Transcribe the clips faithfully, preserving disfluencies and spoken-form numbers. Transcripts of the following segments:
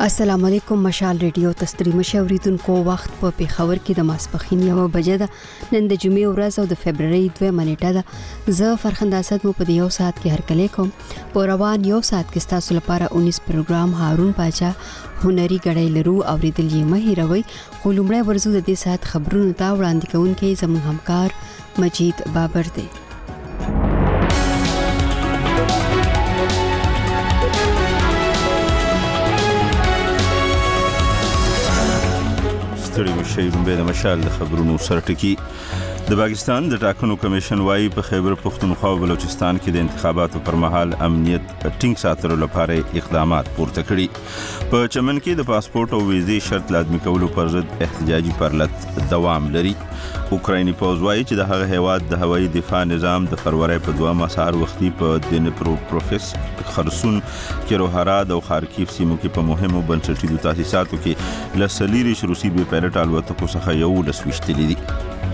السلام علیکم. مشال ریډیو تستریم شوریدونکو وخت په پیښور کې د ماسپخین یو بجې ده. نن د جمعې ورځ او د فبرवरी دوه نیټه ده. زه فرخنده اسد مو په یو ساعت کې هرکلی کوم. په روان یو ساعت کې تاسو لپاره اونیس پروګرام هارون پاچا هنري غړی لرو اوریدل یې مه هیروئ. خو لومړی ورزو د دې ساعت خبرونو ته وړاندې کوونکی زموږ همکار مجید بابر دی. ستړي مشي رومبه د مشال د خبرونو سرټکی. د پاکستان د ټاکنو کمیشن وايي په خیبر پختونخوا او بلوچستان کې د انتخاباتو پر مهال امنیت ټینګ ساتلو لپاره اقدامات پورته کړي. په چمن کې د پاسپورت او ویزې شرط لازمي کولو پر ضد احتجاجي پرلط دوام لري. اوکرایني پوځ وايي چې د هغه هیواد د هوایي دفاع نظام د فروری په دوه مسار وختي په دنپروپروفس خرسون کیروهراد او خارکیف سیمو کې په مهمو بنسټیزو تاسیساتو کې لسلیری روسي بي پایلټ الوتکو څخه یو لسويشتلې دي.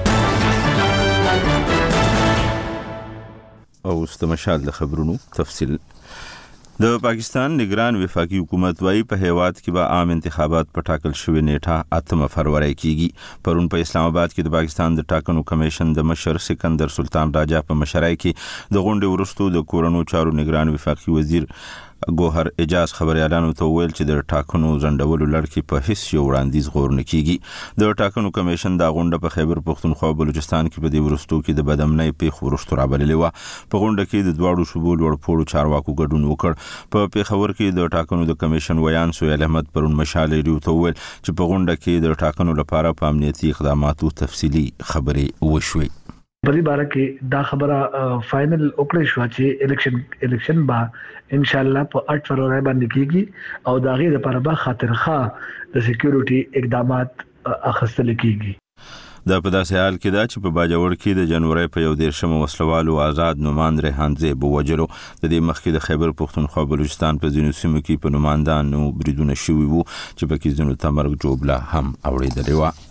او استمشال د خبرونو تفصیل. د پاکستان نگران وفاقي حکومت وايي په هیواد کې به عام انتخابات په ټاکل شوی نیټه اتمه فروری کېږي. پرون په اسلام آباد کې د پاکستان د ټاکنو کمیشن د مشر سکندر سلطان راجا په مشرۍ کې د غونډې وروسته د کورونو چارو نگران وفاقي وزیر ګوهر اجاز خبريالانو ته ویل چې د ټاکنو ځنډولو لړ په هیڅ یو وړاندیز غور نه کیږي. د ټاکنو کمیشن دا غونډه په خیبر پختونخوا او بلوچستان کې په دې ورستو کې د بدامنۍ پیښ ورستو رابللې و. په غونډه کې د دواړو شوبو لوړ پوړو چارواکو ګډون وکړ. په پیښور کې د ټاکنو د کمیشن ویان سهیل احمد پرون مشال ریډیو ته ویل چې په غونډه کې د ټاکنو لپاره په امنیتي اقداماتو تفصیلي خبرې وشوي. په دې باره کې دا خبره فائنل وکړې شو چې الیکشن الیکشن با ان شاء الله په اټ فروری باندې کیږي او دا غي لپاره به خاطرخواه د سکیورټي اقدامات اخیستل کیږي. دا په داسې حال کې دا چې په باجوړ کې د جنوري په یو دیرشمه وسلوالو آزاد نوماند ریحانزه بوجلو د دې مخکې د خیبر پختونخوا بلوچستان په ځینو سیمو کې په نوماندانو بریدونه شوي وو چې په کې ځینو تمرګ جوړه هم اوریدلې و.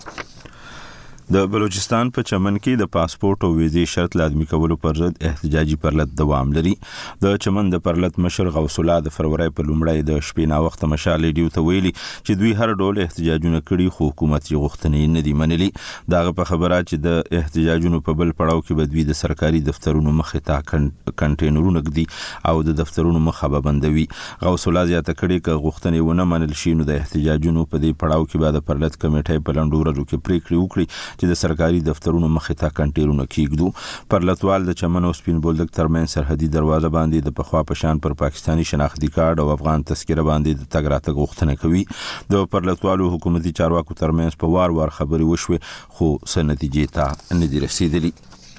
د بلوچستان په چمن کې د پاسپورت او ویزې شرط لازمي کولو پر ضد احتجاجي پرلط دوام لري. د چمن د پرلط مشر غوث الله د فروری په لومړی د شپې نا وخت مشال ریډیو ته ویلي چې دوی هر ډول احتجاجونه کړي خو حکومت یې غوښتنې نه دي منلي. داغه په خبره چې د احتجاجونو په بل پړاو کې به دوی د سرکاري دفترونو مخې ته کنټینرونه ږدي او د دفترونو مخه به بندوي. غوث الله زیاته کړي چې غوښتنې ونه منل شي نو د احتجاجونو په دې پړاو کې به د پرلط کمیټې په لنډو ورځو کې پریکړې وکړي چې د سرکاري دفترونو مخې ته کنټینرونه کېږدو. پرلطوال د چمن او سپین بولدک ترمن سرحدي دروازه باندې د پخوا پشان پر پاکستانی شناختی کارت او افغان تذکره باندې د تګ راتګ غوښتنه کوي. د پرلطوالو حکومتي چارواکو ترمن په وار وار خبري وشوي خو سنتیجې ته نه دي رسیدلي.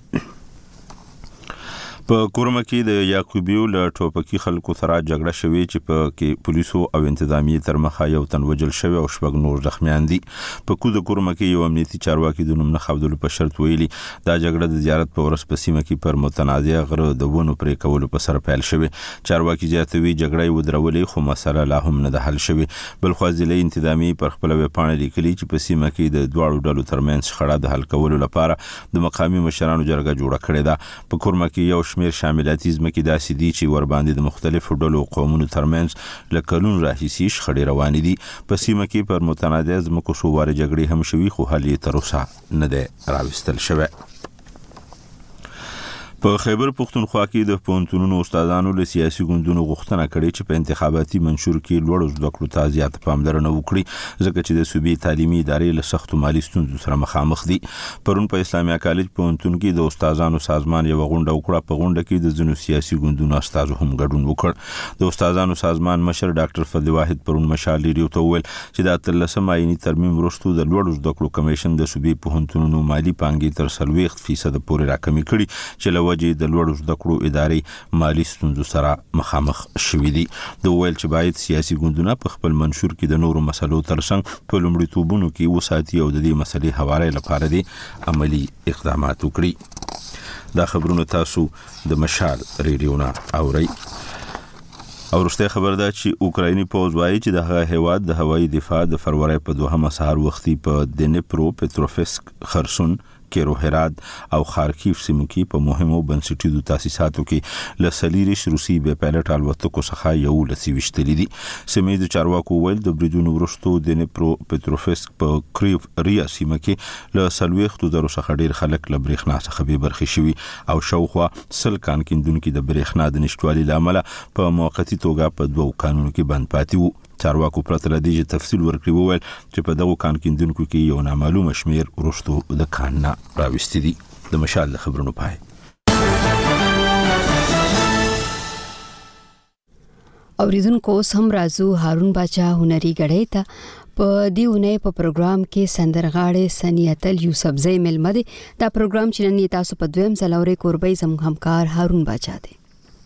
په کورمه کې د یعقوبیو له ټوپکي خلکو سره جګړه شوې چې په کې پولیسو او انتظامی تر مخه یو تن وجل شوی او شپږ نور زخمیان دي. په کو د کورمه کې یو امنیتي چارواکي د نوم نه خبرولو په شرط ویلي دا جګړه د زیارت په ورځ په سیمه کې پر متنازع غره د ونو پرې کولو په سر پیل شوی. چارواکي زیاتوي جګړه یې ودرولې خو مسله لا هم نه ده حل شوی. بل خو ځلې انتظامی پر خپل وپاڼه لیکلي چې په سیمه کې د دواړو ډلو ترمنځ شخړه د حل کولو لپاره د مقامي مشرانو جرګه جوړه کړې ده. په کورمه کې یو شمیر شاملاتیزم کې داسې دي چې ور باندې د مختلفو ډلو قومونو ترمنځ لکلون راهیسي شخړې روانې دي. په سیمه کې پر متنازع ځمکو څو واره جګړې هم شوي خو حل یې تر اوسه نه دی راوستل شوی. په خیبر پختونخوا کې د پوهنتونونو استادانو له سیاسي ګوندونو غوښتنه کړې چې په انتخاباتي منشور کې لوړ زده کړو ته زیاته پاملرنه وکړي ځکه چې د صوبې تعلیمي ادارې له سختو مالي ستونزو سره مخامخ دي. پرون په اسلامي کالج پوهنتون کې د استادانو سازمان یو غونډه وکړه. په غونډه کې د ځینو سیاسي ګوندونو استادو هم ګډون وکړ. د استادانو سازمان مشر ډاکټر فضل واحد پرون مشال ریډیو ته ویل چې د اتلسم آئینی ترمیم وروسته د لوړ زده کړو کمیشن د صوبې پوهنتونونو مالی پانګې تر څلوېښت فیصد پورې راکمې کړي چې له وجې د لوړ زده کړو ادارې مالی ستونزو سره مخامخ شوي دي. د ویل چې باید سیاسي ګوندونه په خپل منشور کې د نورو مسلو ترڅنګ په لومړیتوبونو کې وساتي او د دې مسلې حواله لپاره دي عملی اقدامات وکړي. دا خبرونه تاسو د مشال ریډیو نه اورئ. او وروسته خبر ده چې اوکرایني پوځ وايي چې د هغه هیواد د هوایي دفاع د فروری په دوه مسار وختي په دنپروپروفسک خرسون کیرو هرات او خارکیف سیمو کې په مهمو بنسټیزو تاسیساتو کې لسلیریش روسي به پایلټ الوتکو څخه یو لسی وشتلې دي. سیمې د چارواکو ویل د بریدونو وروسته د نیپرو پټروفسک په کریف ریا سیمه کې له سلويختو درو څخه ډیر خلک له برېښنا څخه به برخې شوي او شاوخوا سل کان کیندونکو د برېښنا د نشټوالي لامل په موقتی توګه په دوو قانونو کې بند پاتې وو. چارواکو پرته لدی چې تفصیل ورکړي وویل چې په دغه کان کیندونکو کې یو نامعلوم شمیر ورستو د کان نه راوستي دي. د مشال خبرونو پای. اوریدونکو سم رازو هارون باچا هنري غړې ته په دیونه په پروګرام کې سندرغاړي سنیاتل یوسفزی ملمده دا پروګرام چې نن تاسو په دویم ځلوري کوربې زموږ همکار هارون باچا دی.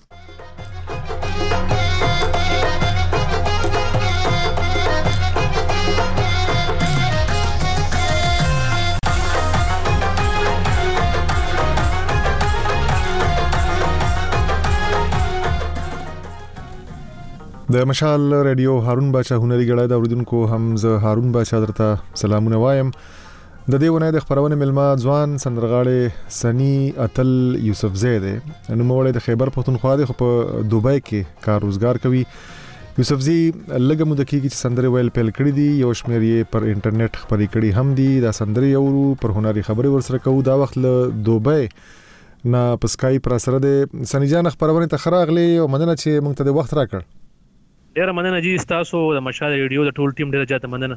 د مشال رادیو هارون باچا هنري غړای دا اوریدونکو هم زه هارون باچا درته سلامونه وایم. د دې ونه د خبرونه ملما ځوان سندرغاړي سنی اتل یوسفزی دی. نو موړی د خیبر پختونخوا دی خو په دوبۍ کې کار روزګار کوي. یوسفزی لږه مده کې چې سندره ویل پیل کړی دی یو شمیر یې پر انټرنیټ خبري کړي هم دي. دا سندره یو پر هنري خبري ورسره کوي دا وخت له دوبۍ نه په سکای پر سره د سنی جان خبرونه ته خراغلی او مننه چې موږ ته د وخت راکړ. ډیر مننه جی تاسو د مشال ریډیو د ټول ټیم ډیر زیاته مننه.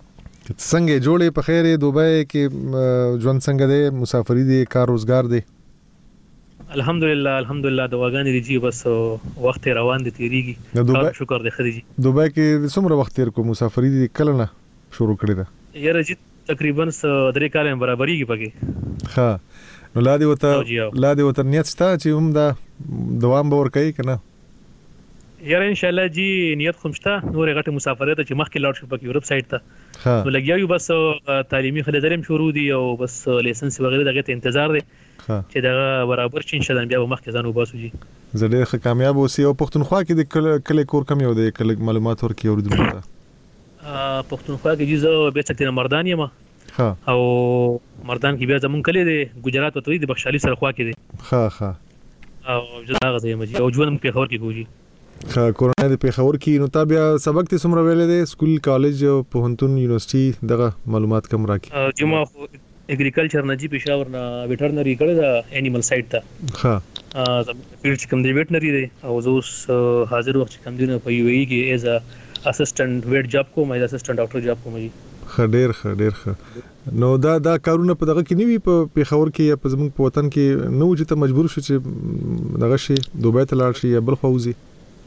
څنګه جوړې په خیر دوبۍ کې ژوند څنګه دی مسافری دی کار روزګار دی؟ الحمدلله الحمدلله دواګانې دي جی بس وخت روان دي تیریږي شکر دی خدای جی. دوبۍ کې څومره وخت تیر کو مسافری دی کله نه شروع کړی دا؟ یاره جی تقریبا درې کال برابرېږي پکې. ها نو لا دی وته لا دی وته نیت شته چې هم دا دوام به ور کوي کنه؟ یاره ان شاء الله جی نیت کوم شته نور غټه مسافرت چې مخکې لاړ شو په یورپ سایډ ته نو لګیاو بس تعلیمي خلدرم شروع دي او بس لایسنس وغیرہ دغه ته انتظار دی چې دا برابر شي ان شاء الله بیا مخکې ځانو باسو جی. زه ډېر کامیاب اوسې او پښتونخوا کې د کله کور کم یو دی کله معلومات ورکړي اوریدونکو ته. پښتونخوا کې جی زه به څنګه مردان یم او مردان کې بیا زمون کلی دی ګجرات وته دی بخشالي سره خوا کې دی. ها ها او زه هغه ځای مجي او ژوند په خبر کې کوجی. خا کورونه د پیښور کې نو تابع سبق ته څومره ویلې دي سکول کالج پوهنتون یونیورسيټي دغه معلومات کم راکې. جما اګریکلچر نه جی پېښور نه ویټرنری کړی دا انیمل سایډ ته. ها ا فیلډ کوم دی ویټرنری دی او زه اوس حاضر وخت کوم دی په یو ای کې ایز ا اسسټنټ ویټ جاب کوم ایز اسسټنټ ډاکټر جاب کوم. خډیر خډیر خ نو دا دا کارونه په دغه کې نیوي په پیښور کې یا په زموږ په وطن کې نو چې ته مجبور شې چې دغه شي دوبۍ ته لاړ شي یا بل خوځي.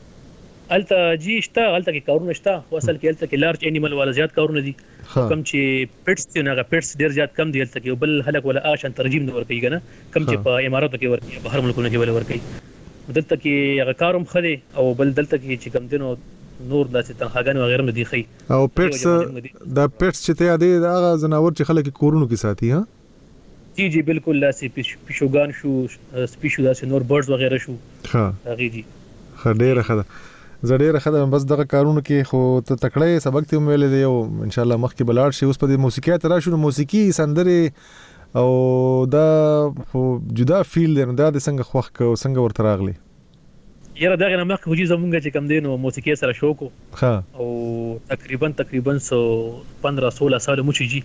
الته جی شته الته کې کارونه شته اصل کې الته کې لارج انیمل ولا زیات کارونه دي کم چې پټس نه پټس ډیر زیات کم دي الته کې بل هلک ولا آشن ترجمه نه ور کوي کنه کم چې په اماراتو کې ور کوي بهر ملکونو کې ور کوي دلته کې هغه کاروم خدي او بل دلته کې چې کم دینو نور داسې تنخواګان وغیرہ مدي خي او پټس دا پټس چې ته یادې دا هغه زناور چې خلک کورونو کې ساتي ها جی جی بالکل لاسي پښوګان شو سپیشو داسې نور برډز وغیرہ شو. ها هغه جی خډیر خدای زړه خدای بس دغه کارونه کې خو ته تکړه سبق ته ویلې دی او ان شاء الله مخکې بلاړ شي. اوس په دې موسیقي تر شو موسیقي سندره او دا خو جدا فیل دی نو دا د څنګه خوخ کو څنګه ورته راغلی؟ یاره دغه نه مخکې وجې زمونږ چې کم دی نو موسیقي سره شوق ها او تقریبا تقریبا پندرہ سولہ سال مو چې جی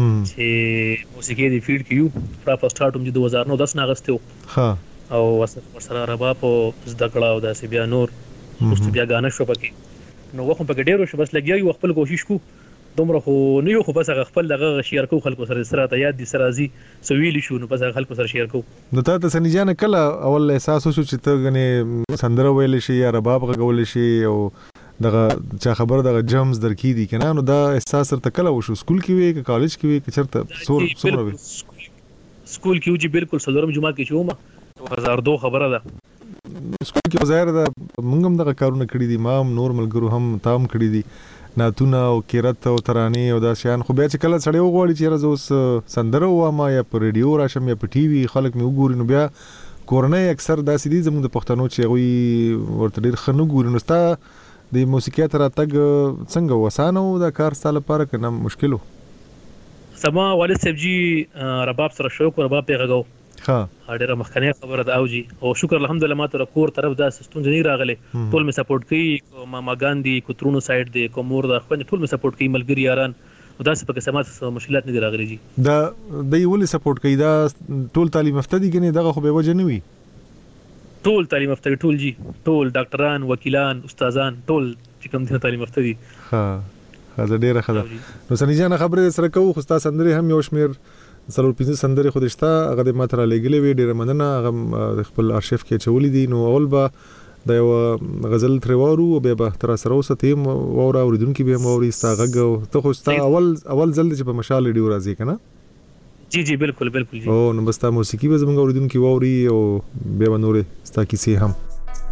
چې موسیقي دی فیلډ کې یو پراپر سٹارټ هم د دو هزار نو دس نه اغستو ها او سره ربا په زده کړه او داسې بیا نور اوس بیا غانه شو پکې نو وخت پکې ډیرو شو بس لګیا یو خپل کوشش کو دومره خو نه یو خو بس خپل دغه شیر کو خلکو سره سره ته یاد دي سره زی سویل شو نو بس خلکو سره شیر کو. نو ته سنی جان کله اول احساس وشو چې ته غني سندره ویل شي یا رباب غول شي او دغه چا خبر دغه جمز درکې دي کنه نو دا احساس تر کله وشو سکول کې وی که کالج کې وی که چرته سور سمره وی؟ سکول کې وجي بالکل سلورم جمعه کې شوم دو هزار دو خبره ده سکول کې ظاهر ده موږ هم دغه کارونه کړی دي ما هم نور ملګرو هم تام کړی دي ناتونه او کیرت او ترانې او دا شیان خو بیا چې کله سړی وغواړي چې راز اوس سندره وایم یا په ریډیو راشم یا په ټي وي خلک مې وګوري نو بیا کورنۍ اکثر داسې دي زموږ د پښتنو چې هغوی ورته ډېر ښه نه ګوري. نو ستا د موسیقۍ ته راتګ څنګه وسانه و دا کار ستا لپاره که نه مشکل و؟ سما والد صاحب جی رباب سره شوق رباب پیغاو ها ډیره مخکنی خبره ده او جی او شکر الحمدلله ما ته کور طرف دا سستون جنی راغله ټول می سپورټ کوي ماما ګاندی کوترونو سایډ دی کومور دا خپل ټول می سپورټ کوي ملګری یاران او دا څه پکې سمات مشکلات نه دی راغلي جی دا د یو ول سپورټ کوي دا ټول تعلیم یافته دي کنه دغه خو به وجه نه وي ټول تعلیم یافته ټول جی ټول ډاکټران وکیلان استادان ټول چې کوم دي تعلیم یافته دي ها دا ډیره خبره نو سنی جان خبره سره کوو خو تاسو سندري هم یو شمیر سلور پنځه سندري خو دشته هغه د ماتره لګلې وی ډیره مننه هغه خپل ارشیف کې چولې دي نو اول به د یو غزل تریوارو او به تر سره وسته وورا اوریدونکو به موري استاغه ته خو ستا اول اول ځل چې په مشال ډیو راځي کنه جی جی بالکل بالکل جی او نو بستا موسیقي به زموږ اوریدونکو ووري او به نورې ستا کیسې هم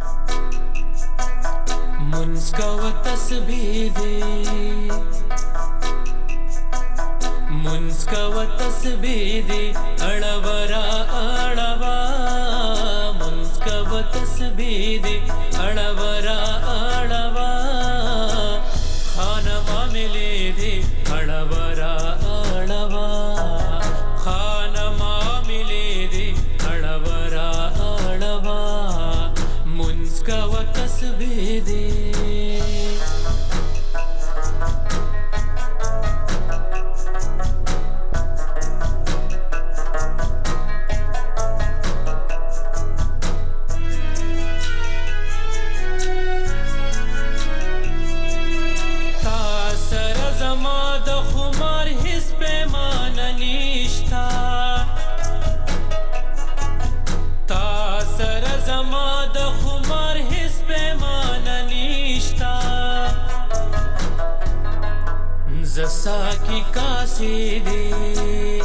منسکا و تسبیح دی منسکا و تسبیح دی اڑورا اڑوا منسکا و تسبیح دی اڑورا اڑوا خانما ملے دی اڑورا اڑوا خانما ملے دی اڑورا اڑوا منسکا و تسبیح دی زسا کی کاسی دی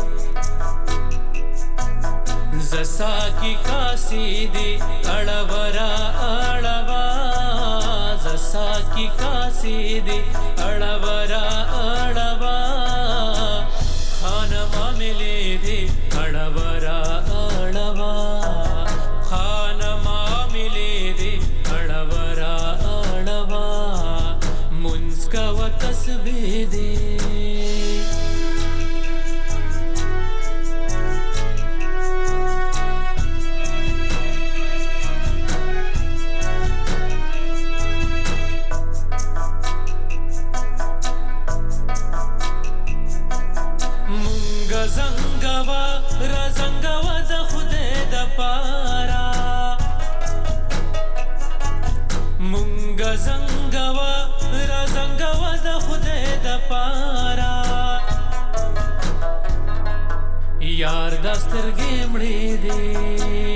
زسا کی کاسی دی اڑورا اڑوا زسا کی کاسی دی اڑورا اڑوا خانما ملے دی اڑورا اڑوا خانما ملے دی اڑورا اڑوا منسکا و تسبیح دی یار دستر گیمڑی دی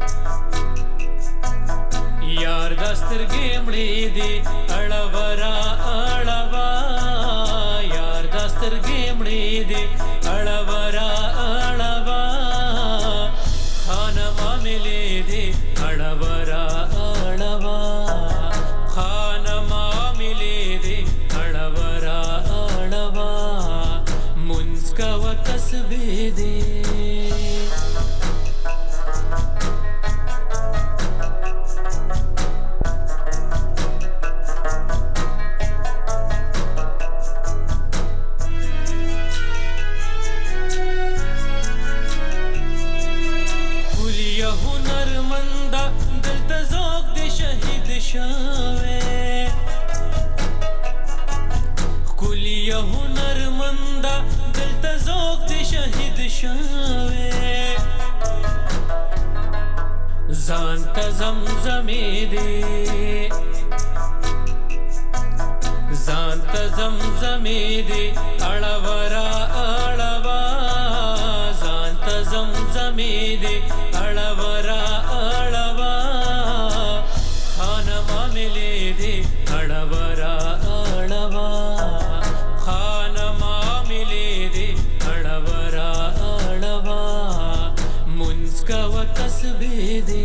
یار دستر گیمڑی دی اڑورا اڑوا یار دستر گیمڑی دی اڑورا اڑوا خانما ملے دی اڑورا اڑوا خانما ملے دی اڑورا اڑوا منسکا و تسبیح دی زانتا زمزمی دی زانتا زمزمی دی اڑورا اڑوا زانتا زمزمی دی اڑورا اڑوا خانما ملے دی اڑورا اڑوا خانما ملے دی اڑورا اڑوا منسکا و تسبیح دی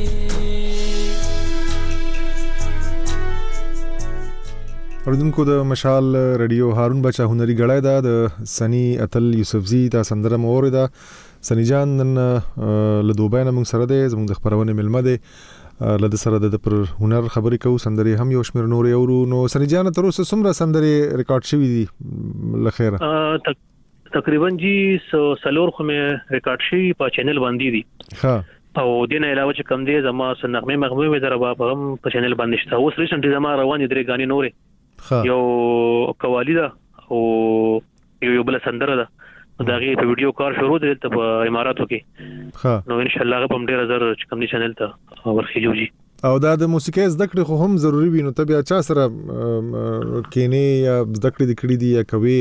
اوریدونکو د مشال رادیو هارون بچا هنري غړای دا د سنی اتل یوسفزی تا سندره مور دا سنی جان نن له دوبای نه موږ سره ده زموږ د خبرونه ملمه ده له سره د پر هنر خبرې کو سندري هم یو شمیر نور یو نو سنی جان تر اوسه څومره سندري ریکارډ شوې دي لخيره تقریبا جی سلور خو مې ریکارډ شي په چینل باندې دي ها او دینه علاوه چې کم دی زما سنغمه مغمه مې در باب هم په چینل باندې شته اوس ریسنټلی زما روان دي درې غانې نورې ها یو قوالی ده او یو بل سندره ده دا غي په ویډیو کار شروع دي په اماراتو کې ها نو ان شاء الله په ډیر زر چې کم دي چینل ته ورخیږي او دا د موسیقي زده کړې خو هم ضروری وي نو ته بیا چا سره کینې یا زده کړې د کړې دي یا کوي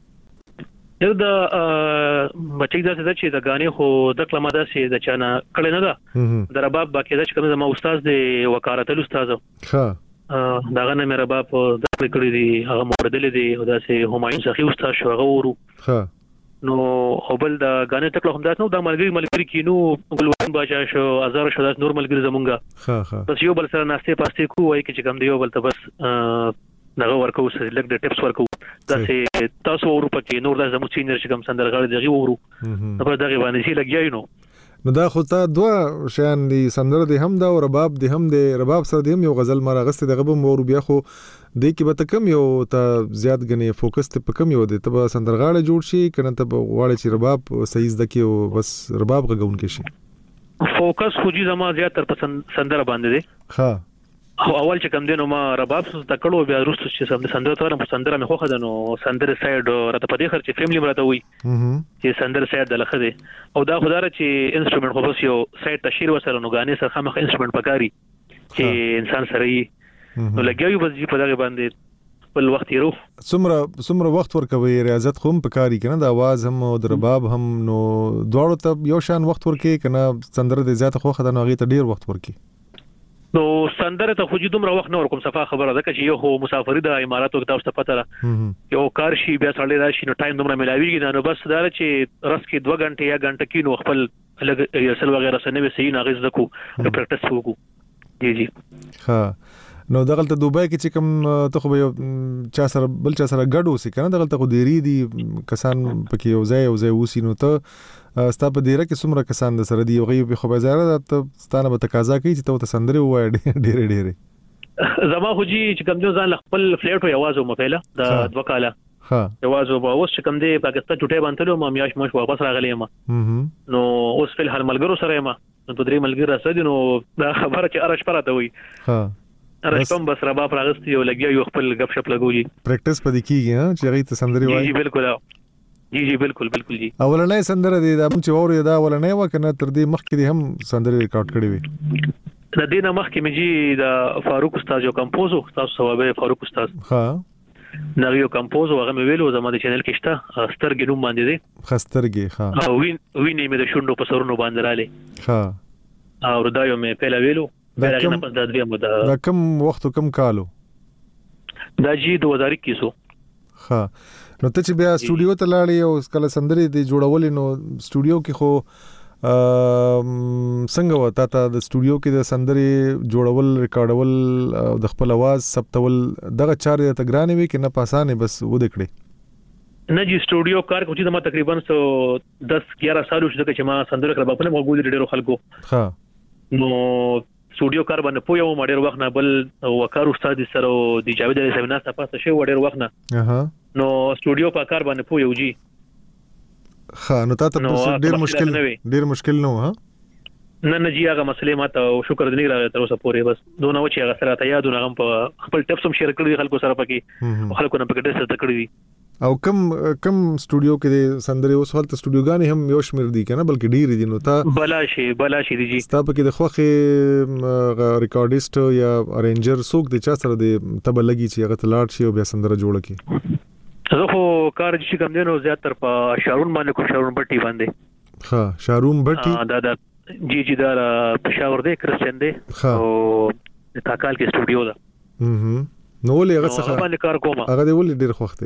یو دا بچی دا چې دا غانې خو د کلمه ده چې د چانه کړي نه ده د رباب باقي دا چې کوم زما استاد دی وکارتل استاد ها دا غنه مې رباب د کړي دي هغه موردل دي او دا چې همایون سخی استاد شو هغه ورو ها نو خپل د غانې تکلو هم داس نو د ملګری ملګری کینو ګلوان باچا شو هزار شو داس نور ملګری زمونږه ها ها بس یو بل سره ناشته پاسته کو وای کی چې کوم دی یو بل ته بس دغه ورکو سره لګ د ټیپس ورکو دا چې تاسو ورو پکې نور د زمو سینر چې کوم سندرغاړي دغه ورو نو په دغه باندې چې لګیای نو نو دا خو ته دوه شیان دي سندره دي هم دا او رباب دي هم دي رباب سره دي هم یو غزل مره غسته دغه به مور بیا خو د کی به کم یو ته زیات غني فوکس ته کم یو دي ته سندرغاړي جوړ شي کنه ته واړی چې رباب صحیح زده کی او بس رباب غون کې شي فوکس خو جی زما زیات تر پسند سندره باندې دي ها او اول چې کم دینو ما رباب څه تکړو بیا وروسته چې سم سندره تر په سندره مې خوخه دنو سندره سایډ راته په دې خر چې فیملی مرته وي چې سندره سایډ د لخه دي او دا خدای چې انسټرومنت خو بس یو سایډ تشیر وسره نو غانې سره خامخ انسټرومنت پکاري چې انسان سره یې نو لګیاوي بس په دغه باندې په وخت یې روح څومره څومره وخت ورکوي ریاضت خو هم پکاري کنه د आवाज هم او د رباب هم نو دواړو ته یو شان وخت ورکي کنه سندره د زیات خوخه د نوغي ته ډیر وخت ورکي نو سندره ته خو جې دومره وخت نه ورکوم صفه خبره ده چې یو هو مسافری د اماراتو کې تاسو ته پته را یو کار شي بیا سړی راشي نو ټایم دومره ملاويږي نو بس دا چې رس کې دوه غنټه یا غنټه کې نو خپل لګ ریسل وغیرہ سره به صحیح ناغز دکو پریکټس وکړو جی جی ها نو دغلت دوبای کې چې کوم ته خو به چا سره بل چا سره ګډ وسی کنه دغلت خو ډيري دي کسان پکې یو ځای یو ځای وسی نو ته ستا په ډیره کې څومره کسان د سره دی غي په خو بازار ته ستانه به تقاضا کوي چې ته سندره وای ډیره ډیره زما خو جی چې کوم ځان خپل فلیټ او आवाज مفعله د دوه کاله ها आवाज او اوس چې کوم دی پاکستان چټه باندې له ما میاش مش واپس راغلی ما نو اوس فل هر ملګرو سره ما نو درې ملګری راځي نو دا خبره چې ارش پراته وي ها ارش کوم بس رباب راغستي او لګیا یو خپل غب شپ لګوي پریکټس پدې کیږي ها چې غي ته سندري وای جی بالکل جی جی بالکل بالکل جی اولنې سندره دی دا چې ووري دا اولنې وکنه تر دې مخکې دي هم سندره ریکارډ کړې وي د دینه مخکې مې جی د فاروق استاد یو کمپوزو تاسو سوابه فاروق استاد ها نغیو کمپوزو هغه مې ویلو زما د چینل کې شته سترګې نوم باندې دي خسترګې ها او وین وینې مې د شونډو په سرونو باندې رااله ها او ردايو مې پهلا ویلو دا کم دا کم وخت کم کالو دا جی دو هزار اکیس ها نو ته چې بیا سټوډیو ته لاړې او کله سندري دی جوړولې نو سټوډیو کې خو څنګه وتا ته د سټوډیو کې د سندري جوړول ریکارډول د خپل आवाज ثبتول دغه چارې ته ګرانې وي کې نه پاسانه بس و د کړې نه جی سټوډیو کار کوم چې ما تقریبا دس ग्यारह سال وشو چې ما سندره کړم په موجود ډیرو خلکو ها نو سټوډیو کار باندې پویو ما ډیر وخت نه بل وکړ استاد سره د جاوید علی سیمینار ته پاسه شو ډیر وخت نه اها نو سټوډیو په کار باندې پویو جی ها نو تاسو ډیر مشکل ډیر مشکل نو ها نه نه جی هغه مسلې ماته شکر دې راغلی تر اوسه پورې بس دونه و چې هغه سره ته یادونه غم په خپل ټیپس هم شیر کړی خلکو سره پکې خلکو نه پکې ډېر څه کړی او کم کم سټوډیو کې سندري اوس حالت سټوډیوګانی هم یو شمیر دي کنه بلکې ډیر دي نو تا بلا شي بلا شي دي جی ستا پکې د خوخه ریکارډیست یا ارینجر څوک د چا سره د تبه لګي چې هغه تلاړ شي او بیا سندره جوړه کی زه خو کار چې کوم دینو زیات تر په شارون باندې کوم شارون بټي باندې ها شارون بټي دا دا جی جی دا پېښور دی کرسچن دی او تاکال کې سټوډیو ده هم نو ولې هغه څه باندې کار کوم هغه دی ولې ډیر خوخته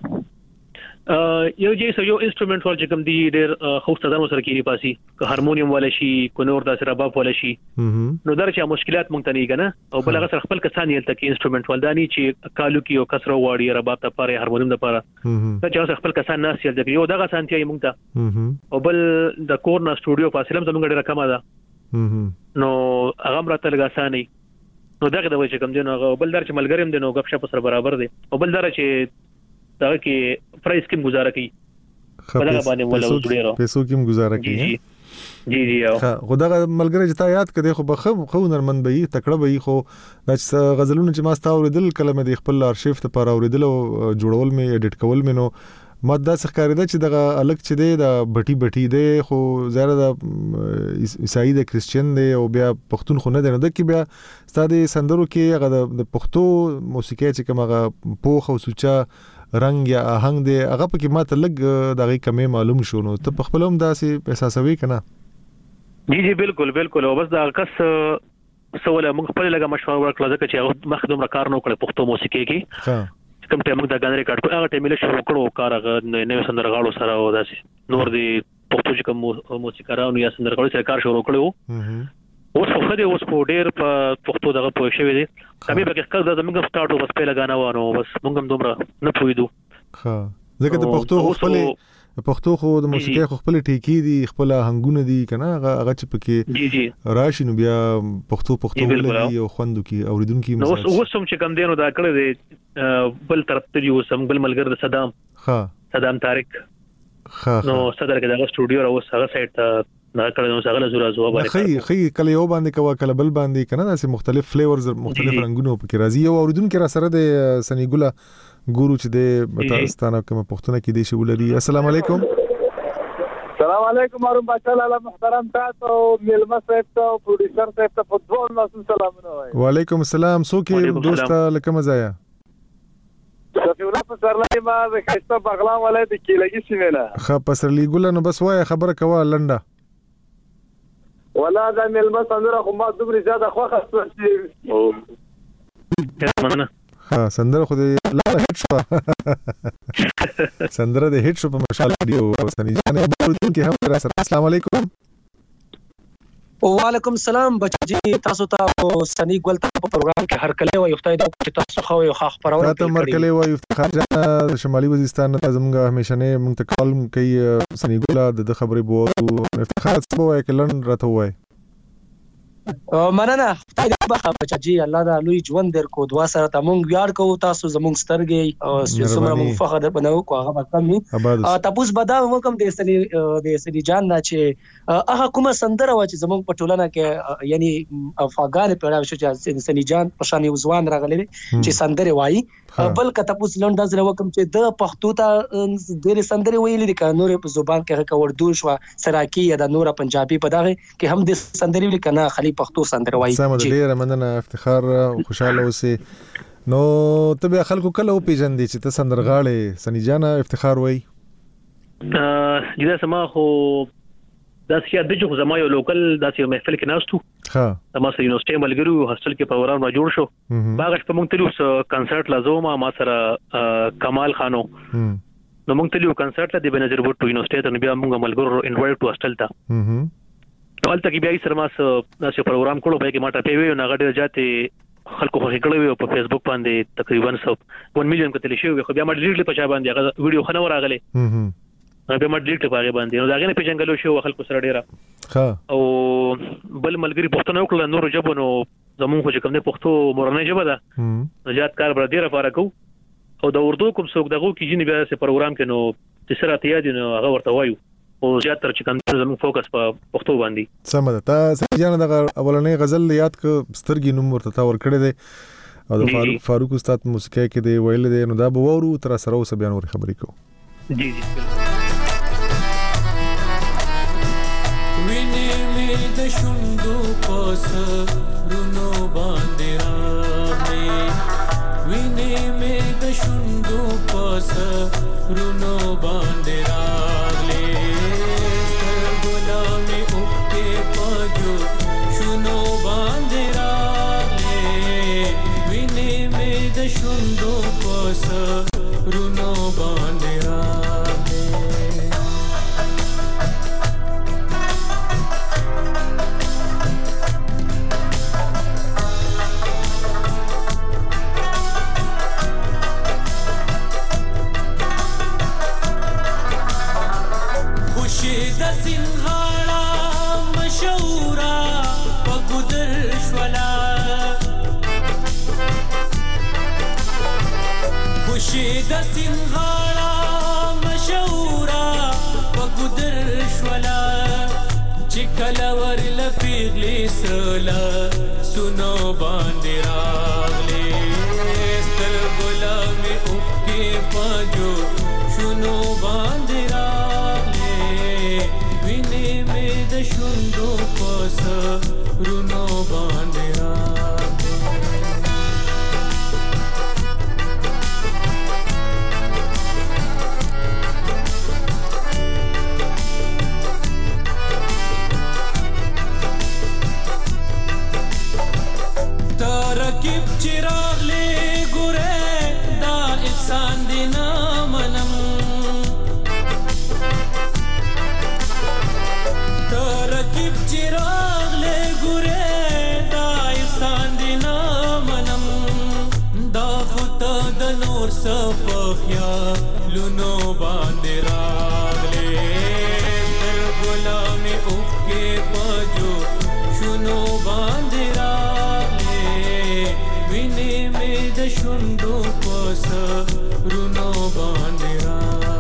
یو جې سو یو انسټرومنت ول چې کوم دی ډیر خوسته دمو سره کېږي پاسي که هارمونیم ولا شي کو نور د سره باب ولا شي نو درچا مشکلات مونږ ته نه کنه او بل هغه سره خپل کسان یل تک انسټرومنت ول دانی چې کالو کې او کسره واړی رباب ته پاره هارمونیم د پاره چې خپل کسان ناس یل د یو دغه سانتي مونږ ته او بل د کور نه سټوډیو فاصله زموږ ډیره کمه ده نو هغه مرته لګاساني نو دغه د وجه کوم دی نو بل در چې ملګریم دی نو غب شپ سره برابر دی او بل در چې دغه کې پرایس کې گزاره کوي په دغه باندې ولا وزړو پیسو کې گزاره کوي. جی جی او خدای ملګری چې تا یاد کړي خو بخو خو نرمن به تکړه به خو د غزلونو چې ما ستا اوریدل کلمه د خپل ارشیف ته پر اوریدل او جوړول می اډیټ کول می نو ما دا څه ښکارېده چې دغه الګ چې دی د بټي بټي دی خو زیاده د عیسائی د کریسچن دی او بیا پښتون خو نه دی نو د کې بیا ستاسو سندرو کې هغه د پښتو موسیقي چې کوم هغه پوخ او سوچا رنگ یا آهنګ دی هغه پکې ماته لګ دغه کمې معلوم شو نو ته په خپل هم داسې احساسوي کنه؟ جی جی بالکل بالکل او بس دا کس سواله موږ خپل لګه مشوره ورکړه ځکه چې مخدوم را کار نه کړ پښتو موسیقي کې ها کوم ټیم موږ دا غان ریکارډ کړو هغه ټیم له شروع کړو کار هغه نوې سندرغاړو سره او داسې نور دی پښتو چې کوم موسیقارانو یا سندرغاړو سره کار شروع کړو اوس خو خدای اوس په ډېر په پښتو دغه پوه شوی دی کمې به کې کړه دا موږ سٹارټو بس په لګانا وانه بس موږ هم دومره نه پویدو ها ځکه د پښتو خپل پښتو خو د موسیقي خو خپل ټیکی دي خپل هنګونه دي کنه هغه هغه چې پکې جی جی راشي نو بیا پښتو پښتو ولګي او خوندو کې اوریدونکو نو اوس اوس چې کم دینو دا کړی دی بل طرف ته یو سم بل ملګر د صدام ها صدام طارق ها نو صدر کې دا سټوډیو او هغه سایت ته دا کړی نو هغه زورا زو باندې خي خي کله یو باندې کوا کله بل باندې کنه داسې مختلف فلیورز مختلف رنگونه پکې راځي او اوریدونکو را سره د سنیګولا ګورو چې د بتاستانه کوم پښتون کې دی شی ولري. السلام علیکم. السلام علیکم ارم بچل الله محترم تاسو ملما صاحب ته پروډوسر صاحب ته په دوه ناسو سلامونه وای. وعلیکم السلام سو کې دوست لکه مزایا صفی الله پسرلی ما د خسته بغلان ولای د کیلګي سیمه خ پسرلی ګل نو بس وای خبره کوا لنډه ولا دا ملما سندره خو ما دومره زیاده خوخه شي او مننه ها سندره خو دې لا هټ شو سندره دې هټ شو په مشال دی او سني جان ورته کې هم را سره. السلام علیکم. وعلیکم السلام بچی تاسو ته سني ګل ته په پروګرام کې هر کله وي خدای دې چې تاسو خو یو خاص پرونه تاسو مرکله وي افتخار جان شمالي وزیرستان ته زموږ همیشه نه مونږ ته کال کوي سني ګل د خبرې بو افتخار څه وای کلن راته وای مننه خدای دې بخا بچی الله دا لوی ژوند در کو دعا سره ته مونږ یار کو تاسو زمونږ سترګې او څومره مونږ فخر بنو کو هغه کمی تاسو بدا وکم د سني د سني جان نه چې هغه کومه سندره و چې زمونږ په ټولنه کې یعنی افغان پیدا شو چې سني جان په شان وزوان راغلي چې سندره وایي بل کته پوس لونډ زره وکم چې د پښتو ته ډېر سندره ویلې د قانون په زبان کې هغه اردو شو سراکی یا د نور پنجابي په دغه کې هم د سندره ویل کنه خلی پښتو سندره وایي. سم ډېر مننه افتخار خوشاله اوسې نو ته به خلکو کله او پیژندې چې ته سندرغاړې سني جان افتخار وایي ا جدا سما خو دا چې د جو زما یو لوکل داسې محفل کې ناستو ها د ماستر یونیورسيټي ملګرو هاستل کې پروګرام را جوړ شو باغ په مونږ تلو کنسرت لازم ما سره کمال خانو نو مونږ تلو کنسرت د بنظر بوټو یونیورسيټي ته بیا مونږ ملګرو انوایټ ټو هاستل ته نو البته کې بیا یې سره ما داسې پروګرام کړو به کې ماته پیوي نو غډه جاته خلکو خو کړو په فیسبوک باندې تقریبا one million کتل شي خو بیا ما ډیټلی په چا باندې هغه ویډیو خنو راغله بیا ما ډیټ په هغه باندې نو دا غنه پیژنګلو شو خلکو سره ډیره ها او بل ملګری پښتون وکړه نور جبونو زمون خو چې کوم نه پښتو مورنۍ جبه ده نجات کار بر ډیره فارقو او د اردو کوم څوک دغه کې جن بیا سه پروګرام کې نو تسرا تیاد نو هغه ورته وایو او زیات تر چې کوم زمون فوکس په پښتو باندې سم ده تا سجانه دغه اولنې غزل یاد ک سترګې نوم ورته تا ور کړی دی او د فاروق فاروق استاد موسیقي کې دی ویل دی نو دا به ورو تر سره اوس بیان ور خبرې کو جی جی د شوندو پاس رونو باندې راغلې وینې مې د شوندو پاس رونو باندې راغلې سترګو مې اوښکې پاجو شونو باندې راغلې وینې مې د شوندو پاس رونو باندې راغلې د سنغاړه مشهورا پیغلی سرلا سنو باندې راغلی ستر ګلاب می اوخ کې پاجو شنو باندې راغلی وینې مې د شوندو پس رونو باندې चिराग ले गुरे दा इंसान दिना मनम तरकीब चिराग ले गुरे दा इंसान दिना मनम दा खुता द नूर सफया लुनो बांधे रागले तर गुलाम उफ के पाजो शुनो बांधे विने में द शुंडो पस रुनो बांधरा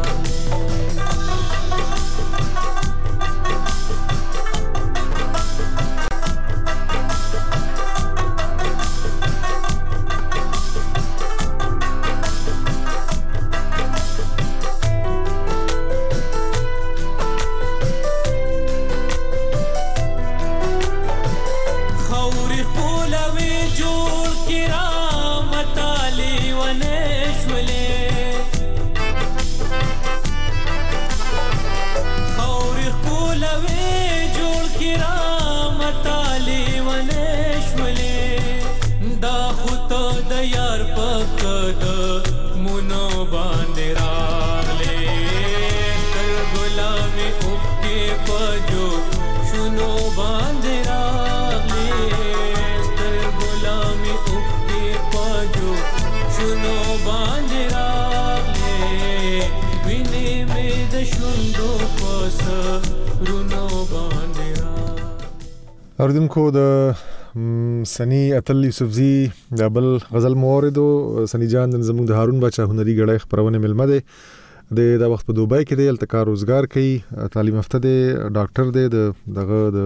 اوریدونکو د سنی اتل یوسفزی د بل غزل موردو سنی جان د زموږ د هارون بچا هنري غړی خبرونه ملمه ده د د وخت په دوبای کې د التکار روزګار کوي تعلیم یافته دی ډاکټر دی دغه د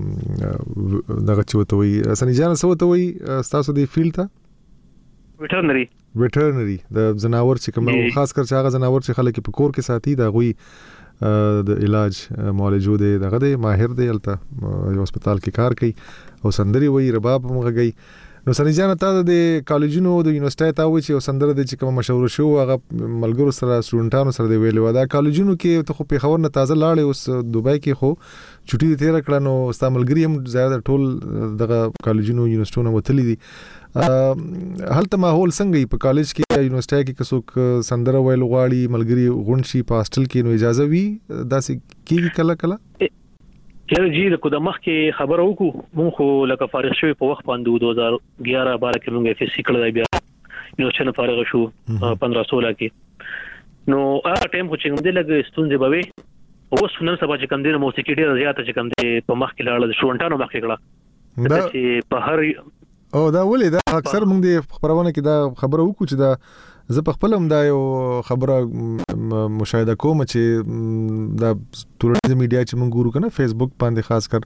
دغه چوتوي سنی جان سوتوي تاسو دی فیلډ ته ویټرنری ویټرنری د زناور چې کوم خاص کر چې هغه زناور چې خلک په کور کې ساتي دا غوي د علاج معالجو دی دغه دی ماهر دی الته یو هسپتال کې کار کوي او سندري وای رباب مغږی نو سنی جان ته د کالجونو د یونیورسيټي ته وای چې سندره د چې کوم مشهور شو هغه ملګرو سره سټوډنټانو سره دی ویلو دا کالجونو کې ته خو په خبر نه تازه لاړې اوس دوبای کې خو چټي تیر کړه نو استعمالګری هم زیاده ټول دغه کالجونو یونیورسيټونو وتلی دي هلته ماحول څنګه په کالج کې یونیورسيټي کې کڅوک سندره ویل غواړي ملګری غونشي په هاستل کې نو اجازه وی داسې کیږي کله کله یاره جی د کومه مخ کې خبر وکړو مونږ خو لکه فارغ شوی په وخت باندې دو هزار اګیارہ بارہ کې مونږ اف اس سی کړل بیا یونیورسيټي فارغ شو پندرہ سولہ کې نو هغه ټایم خو چې موږ لګ ستونزې بوي اوس نن سبا چې کوم دینه موسیقي ډیره زیاته چې کوم دی په مخ کې لاړل شونټانو مخ کې کړه چې په هر او دا ولې دا اکثر موږ د خبرونه کې دا خبره وکړو چې دا زه په خپل هم دا یو خبره مشاهده کوم چې دا ټولنیز میډیا چې موږ ګورو کنه فیسبوک باندې خاص کر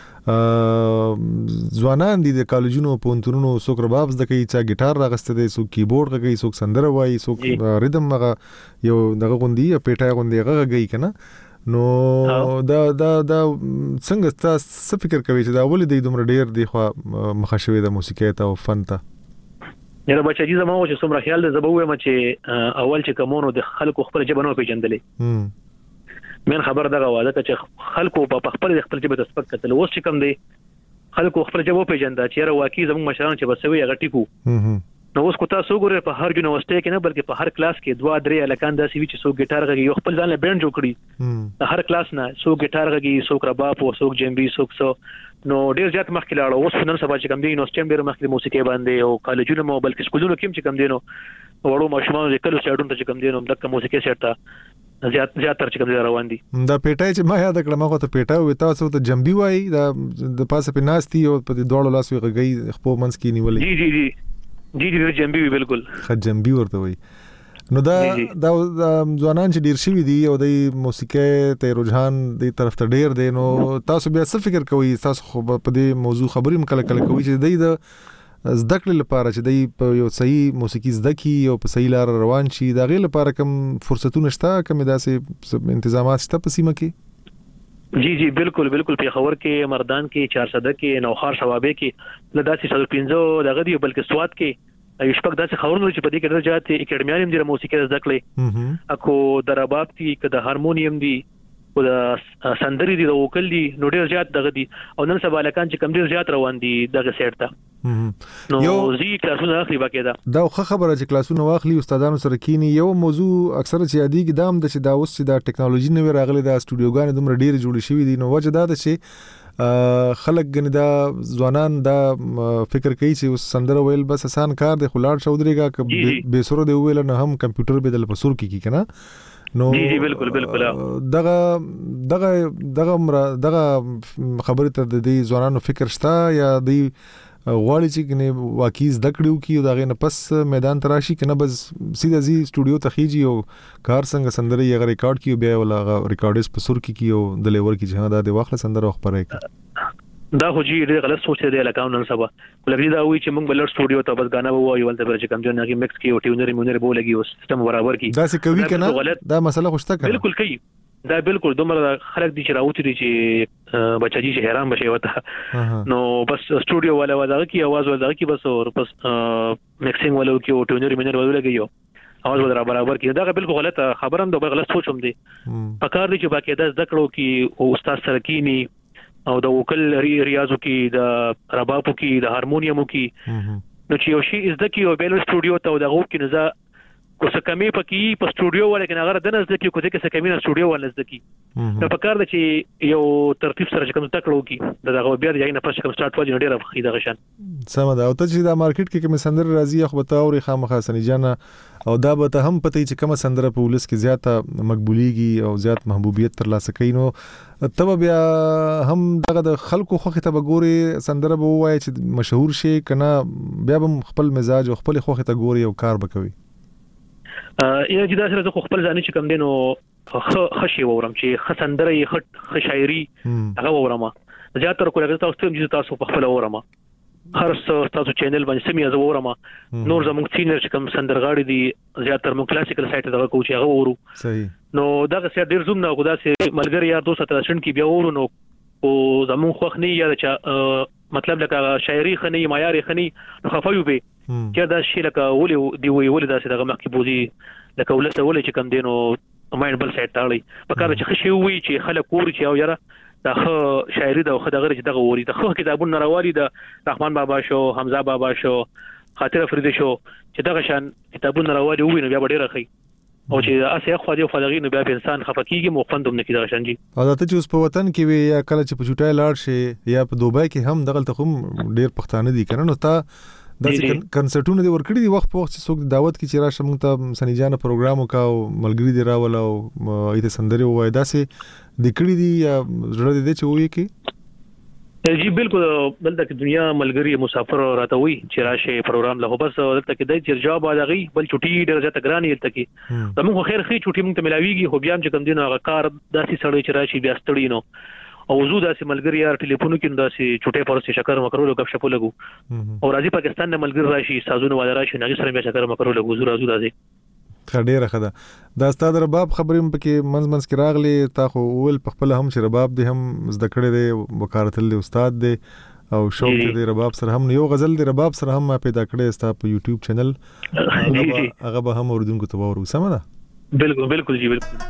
ځوانان دي د کالجونو پونتونو څوک رباب زده کوي چې ګټار راغسته دي څوک کیبورډ غږی څوک سندره وایي څوک ریدم هغه یو دغه غوندي پیټای غوندي غږی کنه نو دا دا دا څنګه تاسو څه فکر کوئ چې دا ولې د دومره ډیر دی خو مخاشوي د موسیقي ته او فن ته یره بچا جی زموږ چې څومره خیال ده زبوه ما چې اول چې کومونو د خلکو خپل جبنو پیژندلې من خبر دغه واده چې خلکو په خپل خپل جبه تسبق کتل اوس چې کم دی خلکو خپل جبه پیژنده چې یره واقعي زموږ مشران چې بسوي هغه ټیکو نو اوس کو تاسو ګورئ په هر یونیورسيټي کې نه بلکې په هر کلاس کې دوه درې الکان داسې وی چې څو ګټار غږی یو خپل ځان له بینډ جوړ کړي هر کلاس نه څو ګټار غږی څو رباب او څو جنبي څو څو نو ډیر زیات مخکې لاړو اوس نن سبا چې کوم دی یونیورسيټي ډیر مخکې موسیقي باندې او کالجونو مو بلکې سکولونو کې چې کوم دی نو وړو ماشومان د کلو ساډون ته چې کوم دی نو دغه موسیقي سیټه زیات زیات تر چې کوم دی روان دي دا پیټای چې ما یاد کړم هغه ته پیټای وي تاسو ته جنبي وای دا د پاسه په ناستي او په دوړو لاس وي غږی خپل منځ کې نیولې جی جی جی جی جی جنبي بالکل خ جنبي ورته وای نو دا دا ځوانان چې ډیر شوي دي او د موسیقي ته رجحان دی طرف ته ډیر دی، نو تاسو بیا څه فکر کوئ؟ تاسو خو په دې موضوع خبرې هم کله کله کوئ چې دی د زده کړې لپاره چې دی په یو صحیح موسیقي زده کړي او په صحیح لار روان شي، د هغې لپاره کوم فرصتونه شته، کومې داسې انتظامات شته په سیمه کې؟ جی جی بالکل بالکل پیښور کې، مردان کې، چارسده کې، نوخار شوابې کې له داسې څلور پنځه دغه دی، بلکې سوات کې یو شپږ داسې خبرونه چې په دې کې ډېر زیات اکیډمیان هم دي د موسیقۍ زده کړې، اکو د رباب دي، که د هارمونیم دي، او د سندري دي، د وکل دي، نو ډېر زیات دغه دي. او نن سبا لکان چې کم ډېر زیات روان دي دغه سیټ ته، نو زی کلاسونه اخلي باقاعده. دا خو خبره چې کلاسونه واخلي استادانو سره کینی. یو موضوع اکثر چې یادېږي دا هم د چې دا اوس چې دا ټیکنالوژي نوې راغلې ده، سټوډیوګانې دومره ډېرې جوړې شوي دي، نو وجه دا ده چې خلک ګنې دا ځوانان دا فکر کوي چې اوس سندره ویل بس آسان کار دی، خو لاړ شه ودرېږه، که بې سره دی وویل نه هم کمپیوټر به دل په سور کې کی کنه. نو جی جی بالکل بالکل دغه دغه دغه دغه خبره ته د دې ځوانانو فکر شته یا دی غواړي چې کنه واقعي زده کړو کی او دغه نه پس میدان تراشي کنه بس سیده زی سټوډیو ته خيږي او کار څنګه سندري یا ریکارډ کی بیا ولا ریکارډز په سر کی کی او د لیور کی جهاد د واخله سندره خبره کی. دا خو جی ډېر غلط سوچ دی لکه نن سبا ولې دا وی چې موږ بلر سټوډیو ته بس غانا وایو ولته چې کم جن کې مکس کی او ټیونر مونر بو لګي او سیستم برابر کی. دا څه کوي کنه دا مسله خوشته کنه بالکل کوي، دا بالکل دومره خلک دي چې راوتی دي چې بچی چې حیران بشي وته، نو بس سټوډیو والا وځه کی आवाज وځه کی بس اور بس مکسینګ والو کی او ټیونر مونر ولو لګي اواز ودرا برابر کی. دا بالکل غلطه خبره هم دا غلط سوچ هم دي. پکار دي چې باقاعده ذکر کړو کی او استاد سره کینی او د وکل ریاضو کې، د ربابو کې، د هارمونیمو کې، نو چې یو شی زده کی او بیل سټوډیو ته دغه کې نزا کو څه کمی پکې په سټوډیو ولیکن هغه د نزد کې کو څه څه کمی نه سټوډیو ول نزد کې نو په کار د چې یو ترتیب سره کوم تکړو کې دغه بیا د یای نه پښه کوم سٹارټ وځي ډیره خې دغه شان سم دا او ته چې دا مارکیټ کې کوم سندر راځي خو به تاوري خامخا سنی جان او دا به ته هم پته چې کوم سندره په ولس کې زیاته مقبوليږي او زیات محبوبیت ترلاسه کوي، نو تب بیا هم دغه د خلکو خوخه ته ګوري سندره به وایي چې مشهور شي کنه بیا به خپل مزاج او خپل خوخه ته ګوري او کار وکوي. ا یا چې دا سره خو خپل ځان چې کم دینو خشي وورم چې خسندره یې خ شاعري هغه وورم زیاتره کوله تاسو ته چې تاسو په خپل وورم هر څه تاسو چینل باندې سمي از وورم نور زموږ سینر چې کوم سندرغاړي دي زیاتره مو کلاسیکل سایت دغه کوچ هغه وورو صحیح نو دا څه ډیر زوم نه خدا سي ملګری یار دوست تر شن کې بیا وورو نو او زموږ خوخ نه یا چې مطلب لکه شاعري خني معیار خني نو خفایو به چې دا شی لکه ولې دی وی ولې دا څه دغه مخکې بوزي لکه ولته ولې چې کم دینو ماین بل سایت تاړي په کار چې خشي وي چې خلک کور چې او یاره دا خو شاعري دا خو دغه چې دغه ووري دا خو کتابونه راوالي د رحمان بابا شو حمزه بابا شو خاطر فريدي شو چې دغه شان کتابونه راوالي وي نو بیا ډیره خي او چې اسه خو دې فلغې نو بیا په انسان خفقيږي مخندوم نه کیږي شان جی او دا ته چې اوس په وطن کې وي یا کله چې په چټای لاړ شي یا په دوبای کې هم دغه ته هم ډیر پښتانه دي کنه نو تا د کنسرټونو دی ورکړي دی وخت په وخت چې څوک دعوت کې چې راشه موږ ته سنجانه پروګرام وکاو ملګری دی راول او ایته سندري وای داسې د کړي دی یا زړه دې چې وایي کې جی بالکل بلته کې دنیا ملګری مسافر راته وي چې راشه پروګرام له بس دلته کې د جواب ادغي بل چټي ډېر ځته ګراني دلته کې زموږ خیر خې چټي موږ ته ملاويږي خو بیا هم چې کم دینه هغه کار داسې سړی چې راشي بیا ستړي نو او زو داسې ملګری یار ټلیفون کې داسې چټه پرسته شکر مکرو غب شپو لګو او راځي پاکستان نه ملګری راشي سازونه ولا راشي نه سره بیا شکر مکرو لګو زو راځو داسې خډيره خدا دا ستاد رباب خبرې پکې منځ منځ کې راغلي تا خو ول په خپل هم چې رباب دی هم زده کړی دی وکارتل دی استاد دی او شوق دی رباب سره هم یو غزل دی رباب سره هم پیدا کړی ستا په یوټیوب چینل هغه به هم اردوونکو ته ورو سم ده بالکل بالکل جی بالکل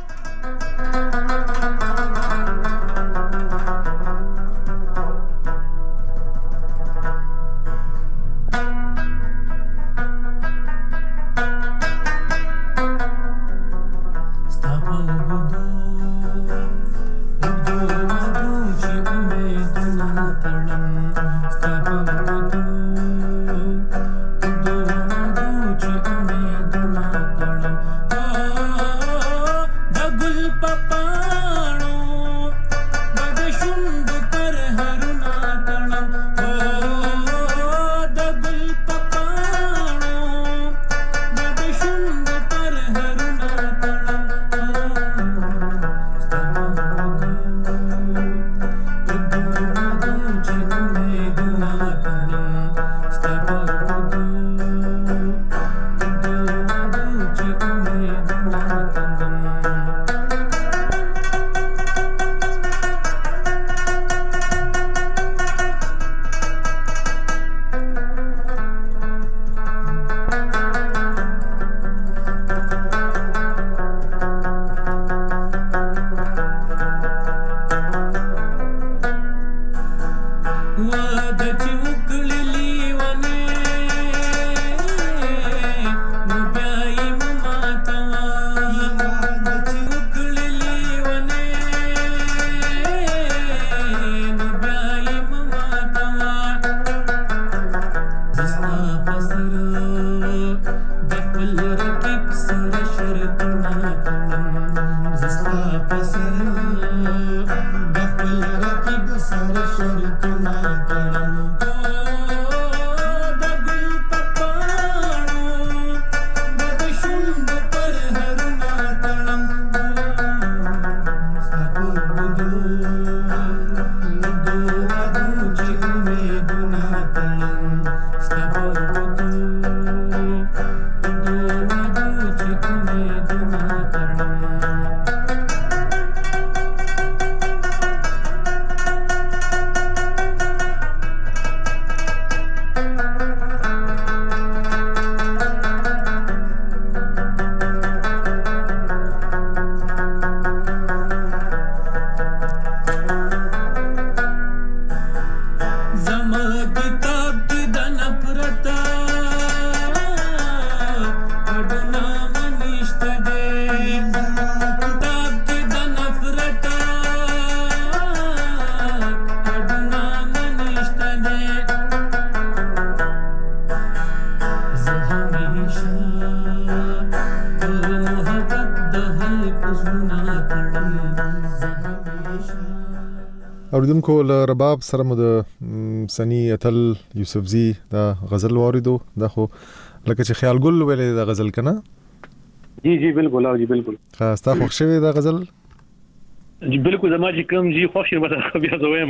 اوریدونکو له رباب سره مو د سنی اتل یوسفزی دا غزل واردو دا خو لکه چې خیال ګل ویلې دا غزل کنه جی جی بالکل او جی بالکل خاص تا خوښ شوی دا غزل جی بالکل زما چې کوم جی خوښ شه به بیا زویم